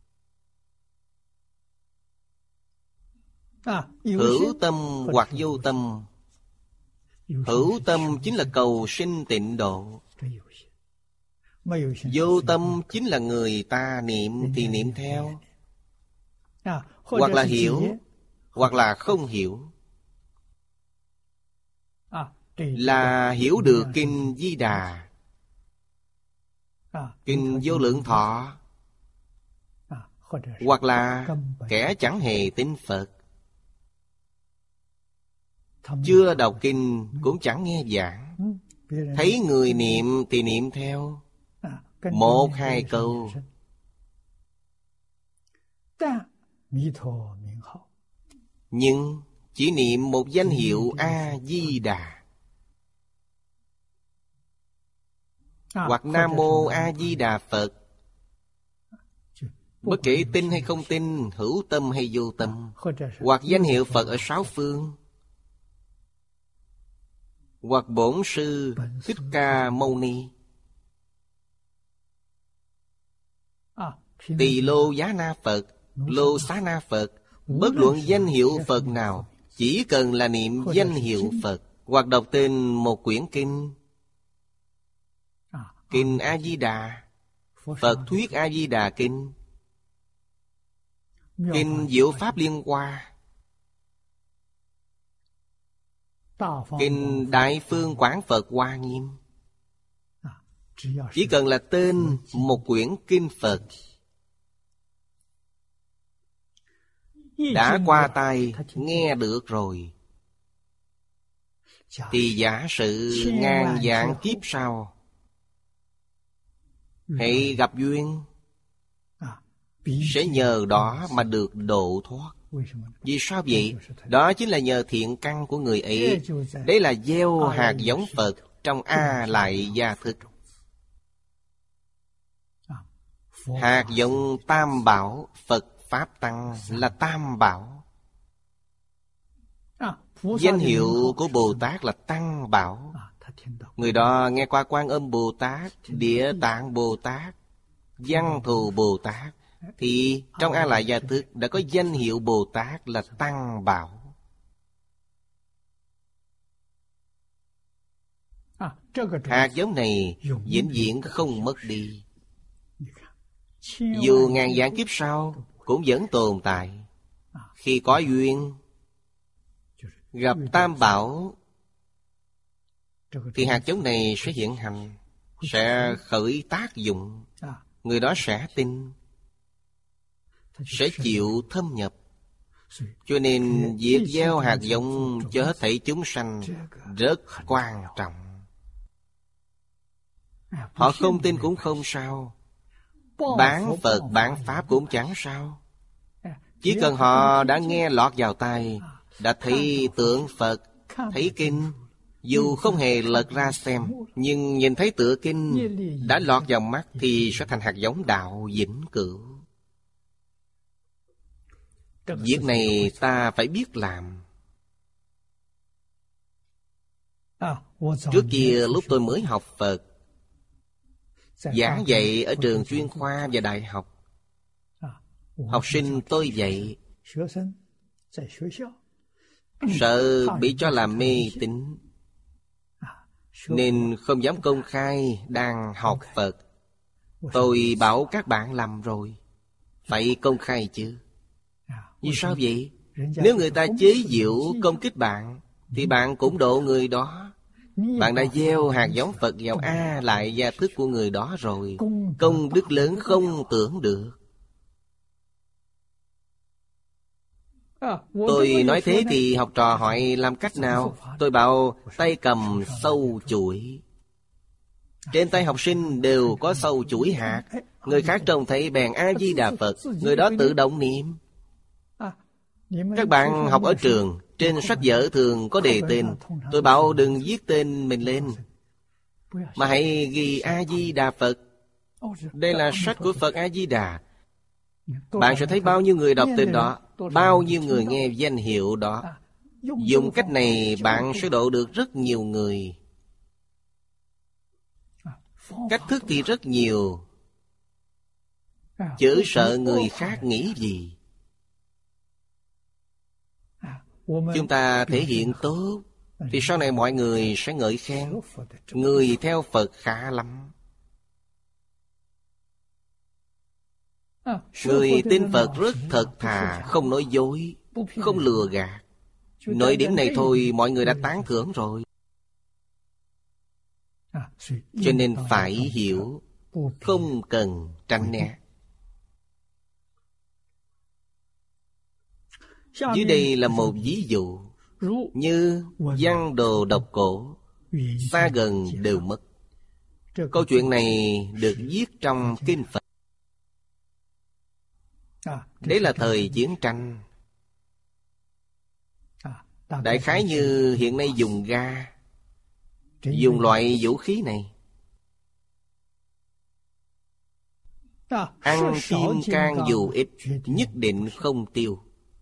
Hữu tâm hoặc vô tâm. Hữu tâm chính là cầu sinh tịnh độ. Vô tâm chính là người ta niệm thì niệm theo, hoặc là hiểu, hoặc là không hiểu. Là hiểu được Kinh Di Đà, Kinh Vô Lượng Thọ, hoặc là kẻ chẳng hề tin Phật, chưa đọc kinh cũng chẳng nghe giảng, thấy người niệm thì niệm theo, một hai câu. Nhưng chỉ niệm một danh hiệu A-di-đà, hoặc Nam Mô A-di-đà Phật. Bất kể tin hay không tin, hữu tâm hay vô tâm, hoặc danh hiệu Phật ở sáu phương, hoặc Bổn Sư Thích Ca Mâu Ni, Tỳ Lô Giá Na Phật, Lô Xá Na Phật. Bất luận danh hiệu Phật nào, chỉ cần là niệm danh hiệu Phật, hoặc đọc tên một quyển kinh, Kinh A-di-đà, Phật Thuyết A-di-đà Kinh, Kinh Diệu Pháp Liên Hoa, Kinh Đại Phương Quảng Phật Hoa Nghiêm. Chỉ cần là tên một quyển kinh Phật, đã qua tai nghe được rồi, thì giả sử ngàn vạn kiếp sau hãy gặp duyên, sẽ nhờ đó mà được độ thoát. Vì sao vậy? Đó chính là nhờ thiện căn của người ấy. Đấy là gieo hạt giống Phật trong A Lại Gia Thức. Hạt giống Tam Bảo, Phật Pháp Tăng là Tam Bảo. Danh hiệu của Bồ Tát là Tăng Bảo. Người đó nghe qua Quan Âm Bồ Tát, Địa Tạng Bồ Tát, Văn Thù Bồ Tát, thì trong A Lại Gia Thức đã có danh hiệu Bồ Tát là Tăng Bảo. Hạt giống này vĩnh viễn không mất đi, dù ngàn vạn kiếp sau cũng vẫn tồn tại. Khi có duyên gặp Tam Bảo, thì hạt giống này sẽ hiện hành, sẽ khởi tác dụng. Người đó sẽ tin, sẽ chịu thâm nhập. Cho nên việc gieo hạt giống cho hết thảy chúng sanh rất quan trọng. Họ không tin cũng không sao, bán Phật bán Pháp cũng chẳng sao. Chỉ cần họ đã nghe lọt vào tai, đã thấy tượng Phật, thấy kinh, dù không hề lật ra xem, nhưng nhìn thấy tựa kinh đã lọt vào mắt, thì sẽ thành hạt giống đạo vĩnh cửu. Việc này ta phải biết làm. Trước kia lúc tôi mới học Phật, giảng dạy ở trường chuyên khoa và đại học, học sinh tôi dạy, sợ bị cho là mê tín, nên không dám công khai đang học Phật. Tôi bảo các bạn lầm rồi, phải công khai chứ. Vì sao vậy? Nếu người ta chế giễu công kích bạn, thì bạn cũng độ người đó. Bạn đã gieo hạt giống Phật vào A Lại Gia Thức của người đó rồi, công đức lớn không tưởng được. Tôi nói thế thì học trò hỏi làm cách nào? Tôi bảo tay cầm sâu chuỗi. Trên tay học sinh đều có sâu chuỗi hạt. Người khác trông thấy bèn A-di-đà Phật, người đó tự động niệm. Các bạn học ở trường, trên sách vở thường có đề tên. Tôi bảo đừng viết tên mình lên, mà hãy ghi A-di-đà Phật. Đây là sách của Phật A-di-đà. Bạn sẽ thấy bao nhiêu người đọc tên đó, bao nhiêu người nghe danh hiệu đó. Dùng cách này bạn sẽ độ được rất nhiều người. Cách thức thì rất nhiều. Chớ sợ người khác nghĩ gì. Chúng ta thể hiện tốt thì sau này mọi người sẽ ngợi khen. Người theo Phật khá lắm. Người tin Phật rất thật thà, không nói dối, không lừa gạt. Nội điểm này thôi mọi người đã tán thưởng rồi. Cho nên phải hiểu, không cần tránh né. Dưới đây là một ví dụ. Như văn đồ độc cổ, xa gần đều mất. Câu chuyện này được viết trong kinh Phật. Đấy là thời chiến tranh. Đại khái như hiện nay dùng ga, dùng loại vũ khí này. Ăn kim cang dù ít, nhất định không tiêu.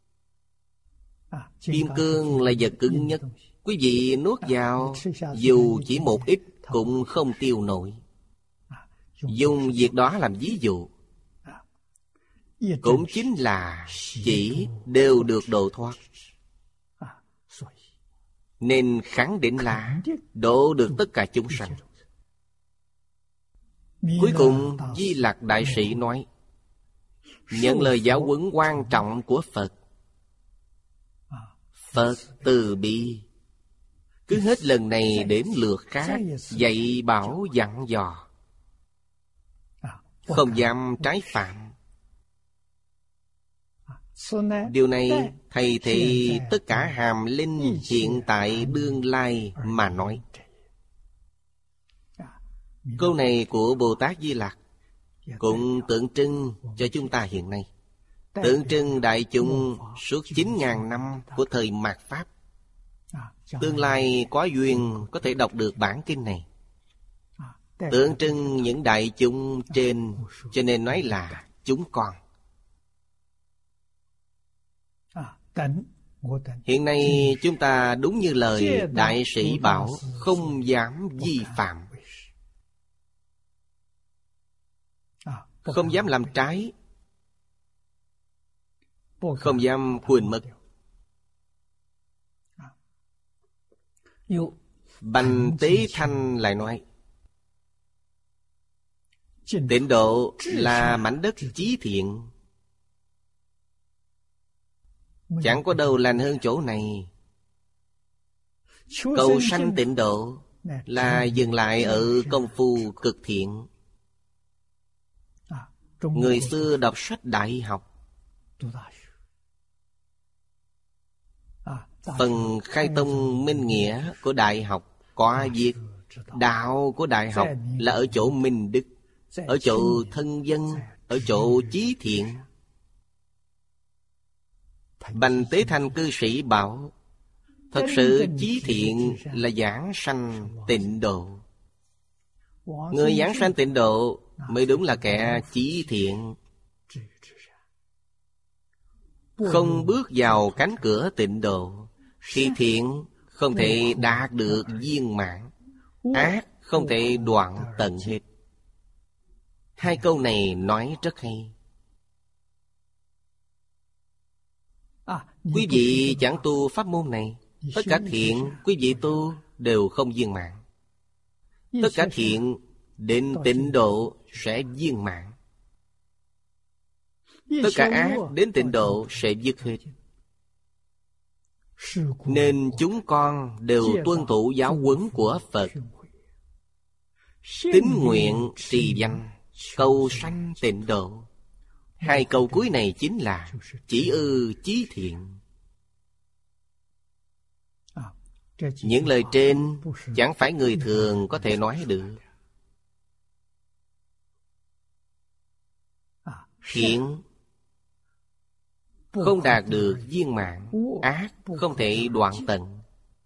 Kim cương là vật cứng nhất. Quý vị nuốt vào, dù chỉ một ít cũng không tiêu nổi. Dùng việc đó làm ví dụ, cũng chính là chỉ đều được độ thoát. Nên khẳng định là độ được tất cả chúng sanh. Cuối cùng Di Lặc Đại Sĩ nói, nhận lời giáo huấn quan trọng của Phật. Phật từ bi, cứ hết lần này đến lượt khác dạy bảo dặn dò, không dám trái phạm. Điều này thầy thị tất cả hàm linh hiện tại đương lai mà nói. Câu này của Bồ Tát Di Lặc cũng tượng trưng cho chúng ta hiện nay, tượng trưng đại chúng suốt 9.000 năm của thời mạt Pháp. Tương lai có duyên có thể đọc được bản kinh này, tượng trưng những đại chúng trên, cho nên nói là chúng con. Hiện nay chúng ta đúng như lời Đại Sĩ bảo, không dám vi phạm, không dám làm trái, không dám quên mất. Bành Tế Thanh lại nói, Tịnh độ là mảnh đất chí thiện, chẳng có đâu lành hơn chỗ này. Cầu sanh tịnh độ là dừng lại ở công phu cực thiện. Người xưa đọc sách đại học, phần khai tông minh nghĩa của đại học có viết, đạo của đại học là ở chỗ minh đức, ở chỗ thân dân, ở chỗ chí thiện. Bành Tế Thanh cư sĩ bảo, thật sự chí thiện là giảng sanh tịnh độ. Người giảng sanh tịnh độ mới đúng là kẻ chí thiện. Không bước vào cánh cửa tịnh độ thì thiện không thể đạt được viên mãn, ác không thể đoạn tận hết. Hai câu này nói rất hay. Quý vị chẳng tu pháp môn này, tất cả thiện quý vị tu đều không viên mãn. Tất cả thiện đến tịnh độ sẽ viên mãn. Tất cả ác đến tịnh độ sẽ dứt hết. Nên chúng con đều tuân thủ giáo huấn của Phật, tín nguyện trì danh, cầu sanh tịnh độ. Hai câu cuối này chính là chỉ ư chí thiện. Những lời trên chẳng phải người thường có thể nói được. thiện không đạt được viên mãn, ác không thể đoạn tận.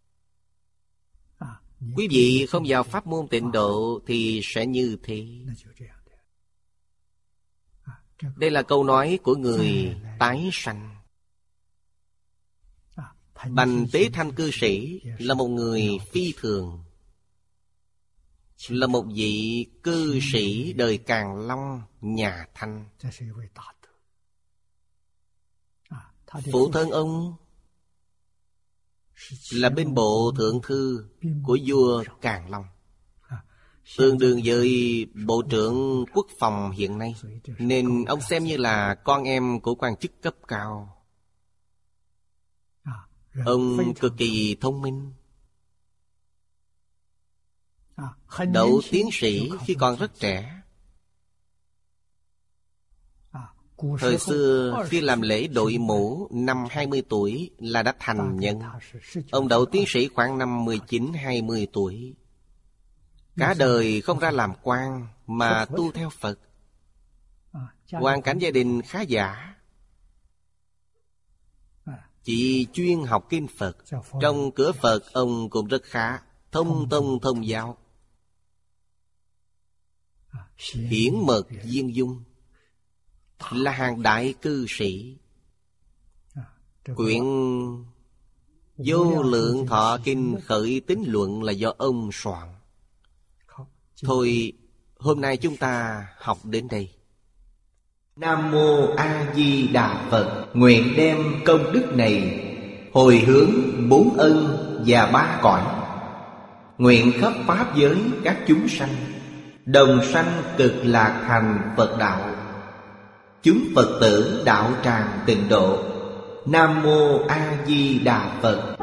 Quý vị không vào pháp môn Tịnh độ thì sẽ như thế. Đây là câu nói của người tái sanh. Bành Tế Thanh cư sĩ là một người phi thường, là một vị cư sĩ đời Càn Long nhà Thanh. Phụ thân ông là bên bộ thượng thư của vua Càn Long, tương đương với bộ trưởng quốc phòng hiện nay, nên ông xem như là con em của quan chức cấp cao. Ông cực kỳ thông minh, đậu tiến sĩ khi còn rất trẻ. Thời xưa khi làm lễ đội mũ năm 20 tuổi là đã thành nhân. Ông đậu tiến sĩ khoảng năm 19-20 tuổi. Cả đời không ra làm quan mà tu theo Phật. Hoàn cảnh gia đình khá giả, chỉ chuyên học kinh Phật. Trong cửa Phật ông cũng rất khá, thông tông thông giáo, hiển mật viên dung, là hàng đại cư sĩ. Quyển Vô Lượng Thọ Kinh Khởi Tín Luận là do ông soạn. Thôi, hôm nay chúng ta học đến đây. Nam Mô A Di Đà Phật. Nguyện đem công đức này hồi hướng 4 ân và 3 cõi. Nguyện khắp pháp giới các chúng sanh đồng sanh cực lạc thành Phật đạo. Chúng Phật tử đạo tràng Tịnh độ. Nam Mô A Di Đà Phật.